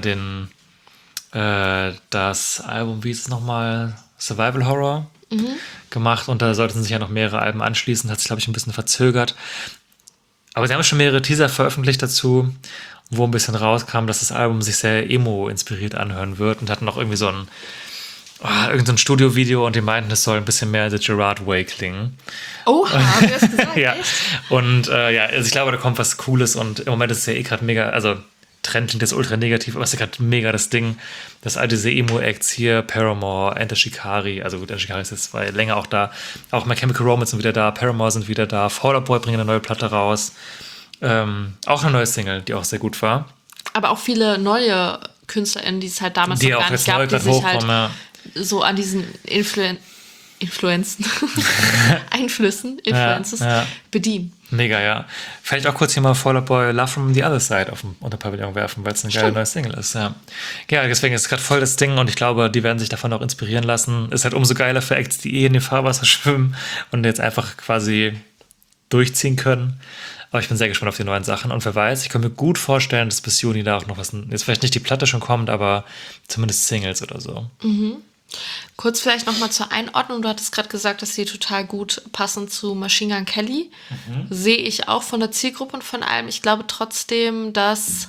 das Album, wie ist es nochmal? Survival Horror gemacht, und da sollten sich ja noch mehrere Alben anschließen. Hat sich, glaube ich, ein bisschen verzögert. Aber sie haben schon mehrere Teaser veröffentlicht dazu, wo ein bisschen rauskam, dass das Album sich sehr emo-inspiriert anhören wird, und hatten auch irgendwie so ein irgendein Studio-Video und die meinten, es soll ein bisschen mehr The Gerard Way klingen. Oh, haben wir das gesagt? Ja. Echt? Und also ich glaube, da kommt was Cooles und im Moment ist es ja eh gerade mega, also Trend klingt jetzt ultra negativ, aber es ist ja gerade mega das Ding, dass all diese Emo-Acts hier, Paramore, Enter Shikari, also gut, Enter Shikari ist jetzt länger auch da, auch My Chemical Romance sind wieder da, Paramore sind wieder da, Fall Out Boy bringen eine neue Platte raus, auch eine neue Single, die auch sehr gut war. Aber auch viele neue KünstlerInnen, die es halt damals Die noch auch gar nicht jetzt neu gab, die gerade sich halt hochkommen, ja. so an diesen Influences Ja. bedienen. Mega, ja. Vielleicht auch kurz hier mal Fall Out Boy Love from the Other Side auf dem Unterpavillon werfen, weil es eine geile neue Single ist, ja. Ja, deswegen ist es gerade voll das Ding und ich glaube, die werden sich davon auch inspirieren lassen. Ist halt umso geiler für Acts, die in dem Fahrwasser schwimmen und jetzt einfach quasi durchziehen können. Aber ich bin sehr gespannt auf die neuen Sachen und wer weiß, ich kann mir gut vorstellen, dass bis Juni da auch noch was, jetzt vielleicht nicht die Platte schon kommt, aber zumindest Singles oder so. Kurz vielleicht nochmal zur Einordnung. Du hattest gerade gesagt, dass sie total gut passen zu Machine Gun Kelly. Sehe ich auch von der Zielgruppe und von allem. Ich glaube trotzdem, dass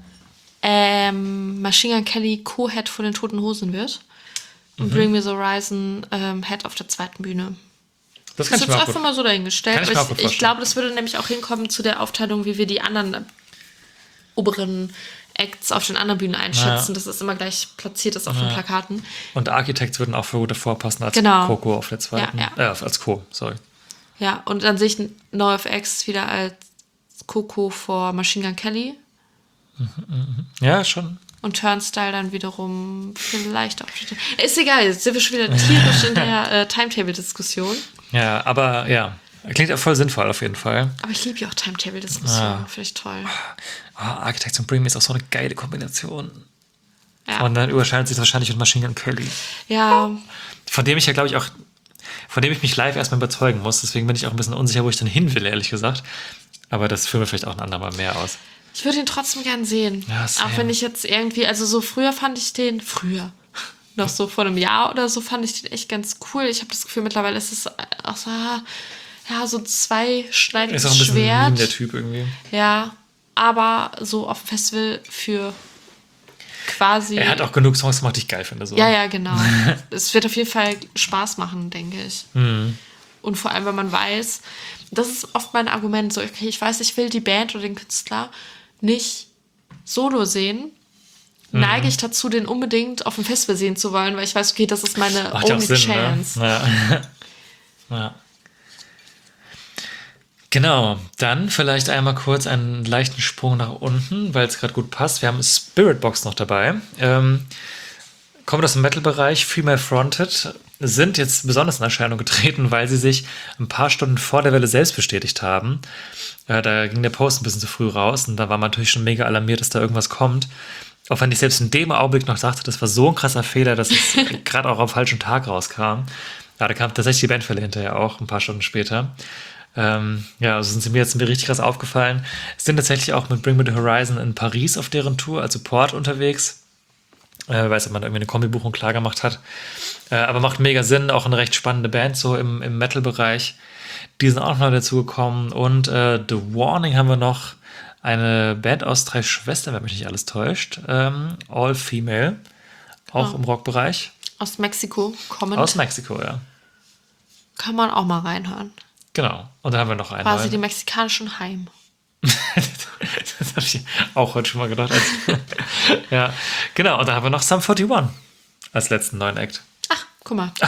Machine Gun Kelly Co-Head von den Toten Hosen wird. Und Bring Me the Horizon Head auf der zweiten Bühne. Das Das kann ist ich mir jetzt auch einfach gut. mal so dahingestellt. Kann ich mir auch gut Ich vorstellen. glaube, das würde nämlich auch hinkommen zu der Aufteilung, wie wir die anderen oberen Acts auf den anderen Bühnen einschätzen. Ja. Das ist immer gleich platziert ist auf den Plakaten. Und Architects würden auch für gut davor passen als Genau. Coco auf der zweiten. Ja. Als Co, sorry. Ja, und dann sehe ich NoFX wieder als Coco vor Machine Gun Kelly Ja, schon. und Turnstile dann wiederum vielleicht auch. Ist egal, jetzt sind wir schon wieder tierisch in der Timetable-Diskussion. Ja, aber ja, klingt ja voll sinnvoll auf jeden Fall. Aber ich liebe ja auch Timetable-Diskussionen, finde ich toll. Architects und Bring Me ist auch so eine geile Kombination. Ja. Und dann überschneidet sich das wahrscheinlich mit Machine Gun Kelly. Ja, Von dem ich mich live erstmal überzeugen muss. Deswegen bin ich auch ein bisschen unsicher, wo ich dann hin will, ehrlich gesagt. Aber das führen wir vielleicht auch ein andermal mehr aus. ich würde ihn trotzdem gern sehen. Ja, same. Auch wenn ich jetzt irgendwie, also so früher fand ich den, noch so vor einem Jahr oder so, fand ich den echt ganz cool. Ich habe das Gefühl, mittlerweile ist es auch so, ja, so zweischneidiges Ist auch ein bisschen Schwert. der Typ irgendwie. Ja, aber so auf dem Festival für quasi. Er hat auch genug Songs gemacht, die ich geil finde. So. Ja, genau. Es wird auf jeden Fall Spaß machen, denke ich. Und vor allem, wenn man weiß, das ist oft mein Argument, so, okay, ich weiß, ich will die Band oder den Künstler nicht solo sehen, neige ich dazu, den unbedingt auf dem Festival sehen zu wollen, weil ich weiß, okay, das ist meine Macht ja auch only Sinn, chance. ne? Ja. Genau, dann vielleicht einmal kurz einen leichten Sprung nach unten, weil es gerade gut passt. Wir haben Spiritbox noch dabei. Kommt aus dem Metal-Bereich, Female Fronted, sind jetzt besonders in Erscheinung getreten, weil sie sich ein paar Stunden vor der Welle selbst bestätigt haben. Da ging der Post ein bisschen zu früh raus und da war man natürlich schon mega alarmiert, dass da irgendwas kommt. Auch wenn ich selbst in dem Augenblick noch dachte, das war so ein krasser Fehler, dass es gerade auch am falschen Tag rauskam. Ja, da kam tatsächlich die Bandfälle hinterher auch, ein paar Stunden später. Also sind sie mir jetzt richtig krass aufgefallen. Sind tatsächlich auch mit Bring Me the Horizon in Paris auf deren Tour als Support unterwegs. Weiß, ob man irgendwie eine Kombibuchung klar gemacht hat. Aber macht mega Sinn, auch eine recht spannende Band so im Metal-Bereich. Die sind auch noch dazu gekommen. Und The Warning haben wir noch. Eine Band aus 3 Schwestern, wenn mich nicht alles täuscht. All Female. Auch im Rockbereich. Aus Mexiko kommend. Aus Mexiko, ja. Kann man auch mal reinhören. Genau. Und dann haben wir noch einen Quasi neuen. die mexikanischen Heim. Das habe ich auch heute schon mal gedacht. Ja, genau. Und da haben wir noch Sum 41 als letzten neuen Act. Ach, guck mal.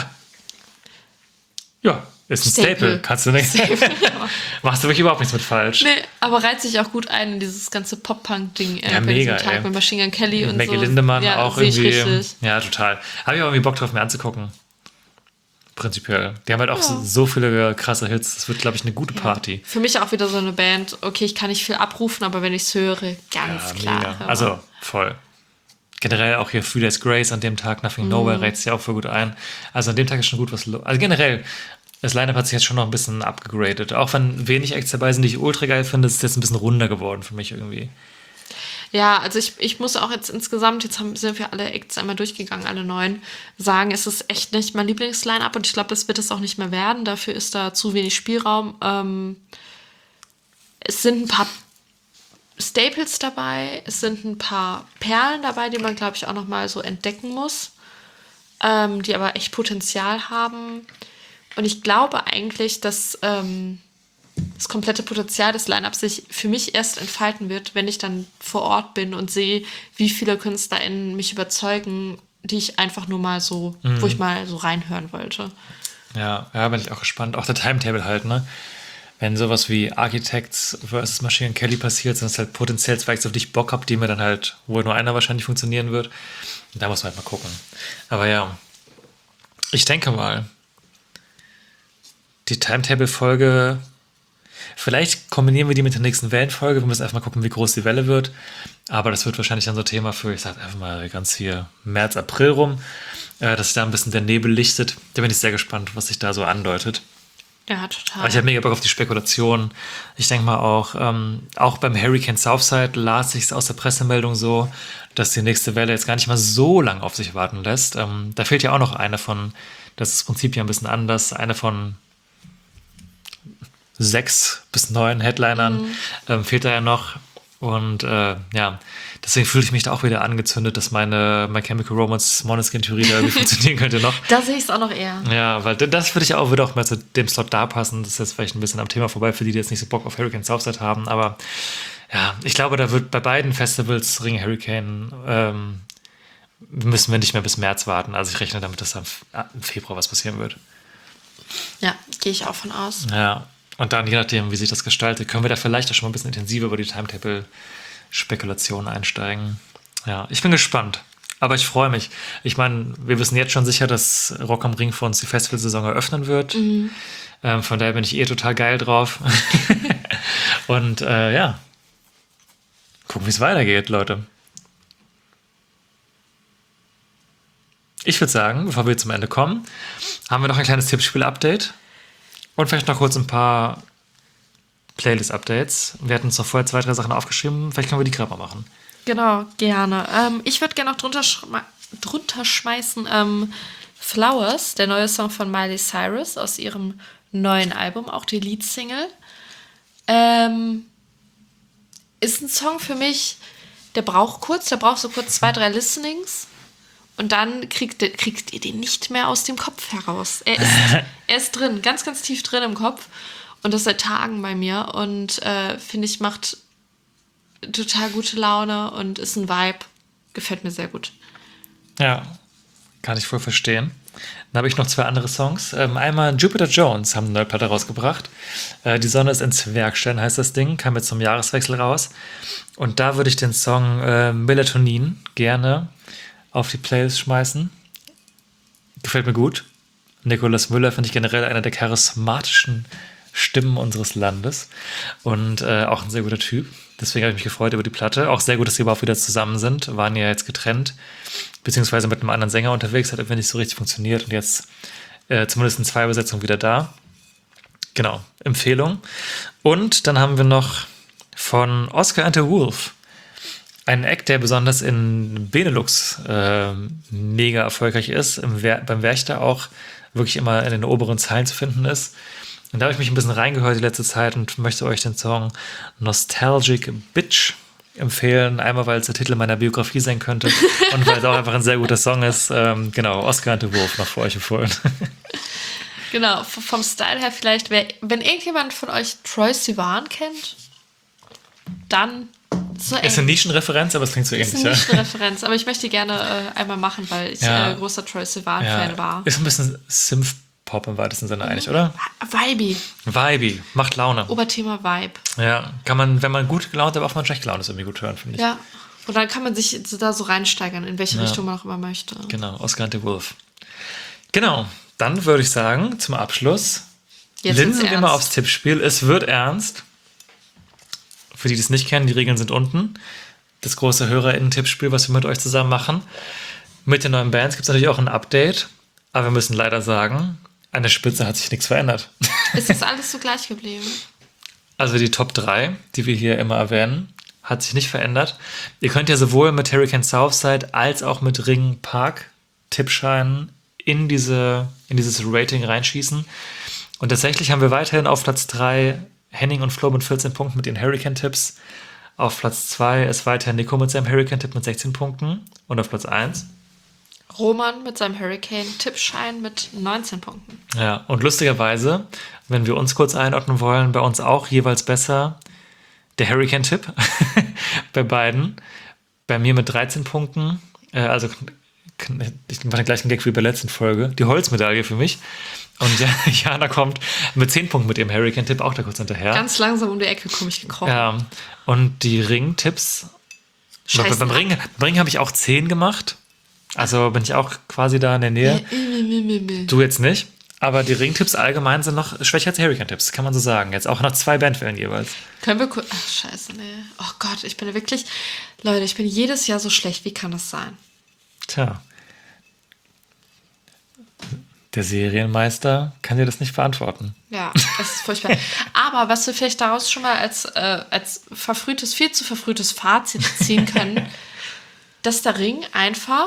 Ja, ist ein Staple. Kannst du nicht. Machst du wirklich überhaupt nichts mit falsch. Nee, aber reiht sich auch gut ein in dieses ganze Pop-Punk-Ding. Ja, mega, Tag ey. mit Machine Gun Kelly und Maggie so. Lindemann ja, auch sehe ich irgendwie. richtig. Ja, total. Habe ich auch irgendwie Bock drauf, mir anzugucken. Prinzipiell. Die haben halt auch so viele krasse Hits. Das wird, glaube ich, eine gute Party. Für mich auch wieder so eine Band, okay, ich kann nicht viel abrufen, aber wenn ich es höre, ganz klar. Mega. Hör mal. Also, voll. Generell auch hier Free Days Grace an dem Tag, Nothing Nowhere reizt sich auch voll gut ein. Also an dem Tag ist schon gut was los. Also generell, das Line-Up hat sich jetzt schon noch ein bisschen abgegradet. Auch wenn wenig Acts dabei sind, die ich ultra geil finde, ist es jetzt ein bisschen runder geworden für mich irgendwie. Ja, also ich muss auch jetzt insgesamt, sind wir alle Acts einmal durchgegangen, alle 9, sagen, es ist echt nicht mein Lieblings-Line-Up und ich glaube, das wird es auch nicht mehr werden. Dafür ist da zu wenig Spielraum. Es sind ein paar Staples dabei, es sind ein paar Perlen dabei, die man, glaube ich, auch noch mal so entdecken muss. die aber echt Potenzial haben. Und ich glaube eigentlich, dass das komplette Potenzial des Line-Ups sich für mich erst entfalten wird, wenn ich dann vor Ort bin und sehe, wie viele KünstlerInnen mich überzeugen, die ich einfach nur mal so, wo ich mal so reinhören wollte. Ja, bin ich auch gespannt. Auch der Timetable halt, ne? Wenn sowas wie Architects versus Machine Kelly passiert, sind es halt potenziell Zweigs, auf die ich Bock habe, die mir dann halt, wo nur einer wahrscheinlich funktionieren wird. Da muss man halt mal gucken. Aber ja, ich denke mal, die Timetable-Folge, vielleicht kombinieren wir die mit der nächsten Wellenfolge. Wir müssen einfach mal gucken, wie groß die Welle wird. Aber das wird wahrscheinlich dann so ein Thema für, ich sag einfach mal ganz hier März, April rum, dass sich da ein bisschen der Nebel lichtet. Da bin ich sehr gespannt, was sich da so andeutet. Ja, total. Aber ich habe mega Bock auf die Spekulation. Ich denke mal auch beim Hurricane Southside las ich es aus der Pressemeldung so, dass die nächste Welle jetzt gar nicht mal so lang auf sich warten lässt. Da fehlt ja auch noch eine von, das ist das Prinzip ja ein bisschen anders, eine von 6 bis 9 Headlinern fehlt da ja noch. Und deswegen fühle ich mich da auch wieder angezündet, dass meine My Chemical Romance Måneskin-Theorie da irgendwie funktionieren könnte noch. Da sehe ich es auch noch eher. Ja, weil das würde auch mal zu dem Slot da passen. Das ist jetzt vielleicht ein bisschen am Thema vorbei, für die jetzt nicht so Bock auf Hurricane Southside haben. Aber ja, ich glaube, da wird bei beiden Festivals Ring Hurricane müssen wir nicht mehr bis März warten. Also ich rechne damit, dass da im Februar was passieren wird. Ja, gehe ich auch von aus. Ja. Und dann, je nachdem, wie sich das gestaltet, können wir da vielleicht auch schon mal ein bisschen intensiver über die Timetable-Spekulation einsteigen. Ja, ich bin gespannt. Aber ich freue mich. Ich meine, wir wissen jetzt schon sicher, dass Rock am Ring für uns die Festivalsaison eröffnen wird. Von daher bin ich total geil drauf. Und gucken, wie es weitergeht, Leute. Ich würde sagen, bevor wir zum Ende kommen, haben wir noch ein kleines Tippspiel-Update. Und vielleicht noch kurz ein paar Playlist-Updates. Wir hatten uns noch vorher 2, 3 Sachen aufgeschrieben. Vielleicht können wir die gerade mal machen. Genau, gerne. Ich würde gerne noch drunter schmeißen Flowers, der neue Song von Miley Cyrus aus ihrem neuen Album, auch die Leadsingle. Ist ein Song für mich, der braucht so kurz 2, 3 Listenings. Und dann kriegt ihr den nicht mehr aus dem Kopf heraus. Er ist drin, ganz, ganz tief drin im Kopf. Und das seit Tagen bei mir. Und finde ich, macht total gute Laune und ist ein Vibe. Gefällt mir sehr gut. Ja, kann ich voll verstehen. Dann habe ich noch 2 andere Songs. Einmal Jupiter Jones haben eine neue Platte rausgebracht. Die Sonne ist in Zwergstein heißt das Ding. Kam jetzt zum Jahreswechsel raus. Und da würde ich den Song Melatonin gerne auf die Playlist schmeißen. Gefällt mir gut. Nicolas Müller finde ich generell einer der charismatischen Stimmen unseres Landes und auch ein sehr guter Typ. Deswegen habe ich mich gefreut über die Platte. Auch sehr gut, dass sie überhaupt wieder zusammen sind. Waren ja jetzt getrennt, beziehungsweise mit einem anderen Sänger unterwegs. Hat irgendwie nicht so richtig funktioniert und jetzt zumindest in 2 Übersetzungen wieder da. Genau, Empfehlung. Und dann haben wir noch von Oscar and the Wolf ein Act, der besonders in Benelux mega erfolgreich ist, beim Werchter auch wirklich immer in den oberen Zeilen zu finden ist. Und da habe ich mich ein bisschen reingehört die letzte Zeit und möchte euch den Song Nostalgic Bitch empfehlen. Einmal, weil es der Titel meiner Biografie sein könnte und weil es auch einfach ein sehr guter Song ist. Genau, Oscar and the Wolf noch für euch empfohlen. Genau, vom Style her vielleicht, wenn irgendjemand von euch Troye Sivan kennt, dann so ist eine Nischenreferenz, aber es klingt so ähnlich. Ist eine Nischenreferenz, aber ich möchte die gerne einmal machen, weil ich großer Troye Sivan-Fan war. Ist ein bisschen Synth-Pop im weitesten Sinne eigentlich, oder? Vibey, macht Laune. Oberthema Vibe. Ja, kann man, wenn man gut gelaunt, aber auch mal schlecht gelaunt ist, irgendwie gut hören, finde ich. Ja, und dann kann man sich da so reinsteigern, in welche Richtung man auch immer möchte. Genau, Oscar and the Wolf. Genau, dann würde ich sagen, zum Abschluss, linsen wir mal aufs Tippspiel. Es wird ernst. Für die, die es nicht kennen, die Regeln sind unten. Das große HörerInnen-Tippspiel, was wir mit euch zusammen machen. Mit den neuen Bands gibt es natürlich auch ein Update. Aber wir müssen leider sagen, an der Spitze hat sich nichts verändert. Es ist alles so gleich geblieben. Also die Top 3, die wir hier immer erwähnen, hat sich nicht verändert. Ihr könnt ja sowohl mit Hurricane Southside als auch mit Ring Park Tippscheinen in dieses Rating reinschießen. Und tatsächlich haben wir weiterhin auf Platz 3 Henning und Flo mit 14 Punkten mit den Hurricane-Tipps. Auf Platz 2 ist weiter Nico mit seinem Hurricane-Tipp mit 16 Punkten. Und auf Platz 1 Roman mit seinem Hurricane-Tippschein mit 19 Punkten. Ja, und lustigerweise, wenn wir uns kurz einordnen wollen, bei uns auch jeweils besser der Hurricane-Tipp bei beiden. Bei mir mit 13 Punkten, also ich mache den gleichen Gag wie bei der letzten Folge, die Holzmedaille für mich. Und Jana kommt mit 10 Punkten mit ihrem Hurricane-Tipp auch da kurz hinterher. Ganz langsam um die Ecke komme ich gekrochen. Ja, und die Ring-Tipps, beim Ring habe ich auch 10 gemacht. Also bin ich auch quasi da in der Nähe. Du jetzt nicht. Aber die Ringtipps allgemein sind noch schwächer als Hurricane-Tipps, kann man so sagen. Jetzt auch nach 2 Bandwellen jeweils. Können wir kurz... Ach, scheiße, nee. Oh Gott, ich bin ja wirklich... Leute, ich bin jedes Jahr so schlecht. Wie kann das sein? Tja. Der Serienmeister kann dir das nicht beantworten. Ja, das ist furchtbar. Aber was wir vielleicht daraus schon mal als viel zu verfrühtes Fazit ziehen können, dass der Ring einfach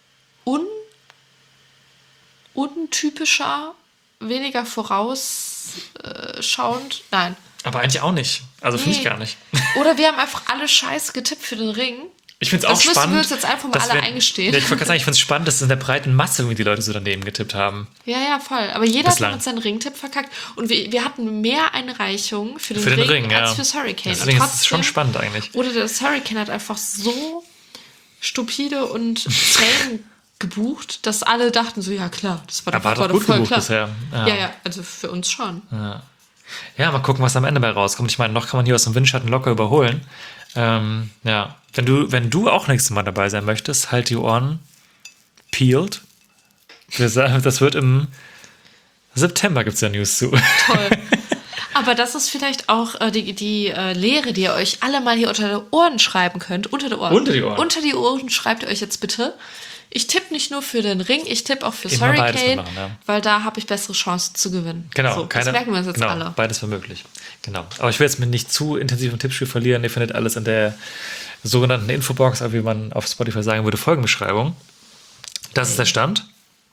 untypischer, weniger vorausschauend. Nein. Aber eigentlich auch nicht. Also finde ich gar nicht. Oder wir haben einfach alle Scheiße getippt für den Ring. Ich finde es auch spannend. Das müssen wir uns jetzt einfach mal alle eingestehen. Ja, ich wollte gerade sagen, ich finde es spannend, dass in der breiten Masse irgendwie die Leute so daneben getippt haben. Ja, voll. Aber jeder hat mit seinem Ringtipp verkackt. Und wir hatten mehr Einreichungen für den Ring als fürs Hurricane. Deswegen ist es schon spannend eigentlich. Oder das Hurricane hat einfach so stupide und zäh gebucht, dass alle dachten so, ja klar, das war doch gut voll gebucht klar. bisher. Ja, also für uns schon. Ja, mal gucken, was am Ende bei rauskommt. Ich meine, noch kann man hier aus dem Windschatten locker überholen. Ja, wenn du auch nächstes Mal dabei sein möchtest, halt die Ohren peeled. Das wird im September, gibt es ja News zu. Toll. Aber das ist vielleicht auch die Lehre, die ihr euch alle mal hier unter die Ohren schreiben könnt. Unter die Ohren. Unter die Ohren schreibt ihr euch jetzt bitte. Ich tippe nicht nur für den Ring, ich tippe auch fürs Hurricane, weil da habe ich bessere Chancen zu gewinnen. Genau. So, das merken wir uns jetzt alle. Beides war möglich. Genau. Aber ich will jetzt mit nicht zu intensivem Tippspiel verlieren. Ihr findet alles in der sogenannten Infobox, wie man auf Spotify sagen würde, Folgenbeschreibung. Das ist der Stand.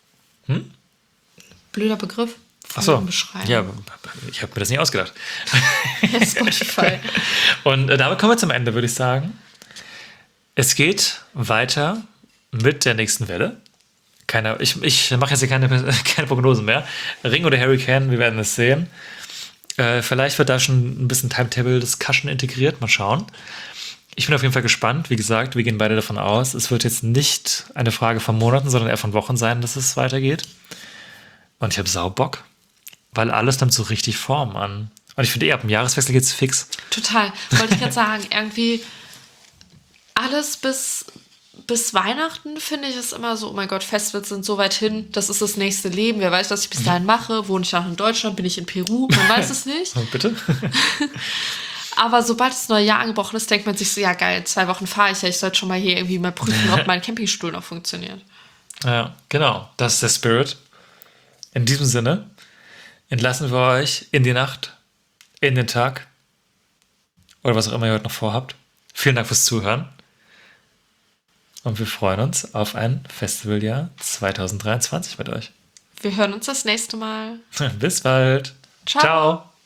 Blöder Begriff. Achso, ja, ich habe mir das nicht ausgedacht. Spotify. Und damit kommen wir zum Ende, würde ich sagen. Es geht weiter mit der nächsten Welle. Ich mache jetzt hier keine Prognosen mehr. Ring oder Hurricane, wir werden es sehen. Vielleicht wird da schon ein bisschen Timetable-Discussion integriert. Mal schauen. Ich bin auf jeden Fall gespannt. Wie gesagt, wir gehen beide davon aus, es wird jetzt nicht eine Frage von Monaten, sondern eher von Wochen sein, dass es weitergeht. Und ich habe Saubock, weil alles nimmt so richtig Form an. Und ich finde ab dem Jahreswechsel geht's fix. Total. Wollte ich gerade sagen, irgendwie alles bis Weihnachten, finde ich, ist immer so, oh mein Gott, Festivals sind so weit hin, das ist das nächste Leben. Wer weiß, was ich bis dahin mache. Wohne ich noch in Deutschland, bin ich in Peru, man weiß es nicht. Bitte? Aber sobald das neue Jahr angebrochen ist, denkt man sich so, ja geil, 2 Wochen fahre ich ja, ich sollte schon mal hier irgendwie mal prüfen, ob mein Campingstuhl noch funktioniert. Ja, genau, das ist der Spirit. In diesem Sinne entlassen wir euch in die Nacht, in den Tag oder was auch immer ihr heute noch vorhabt. Vielen Dank fürs Zuhören. Und wir freuen uns auf ein Festivaljahr 2023 mit euch. Wir hören uns das nächste Mal. Bis bald. Ciao. Ciao.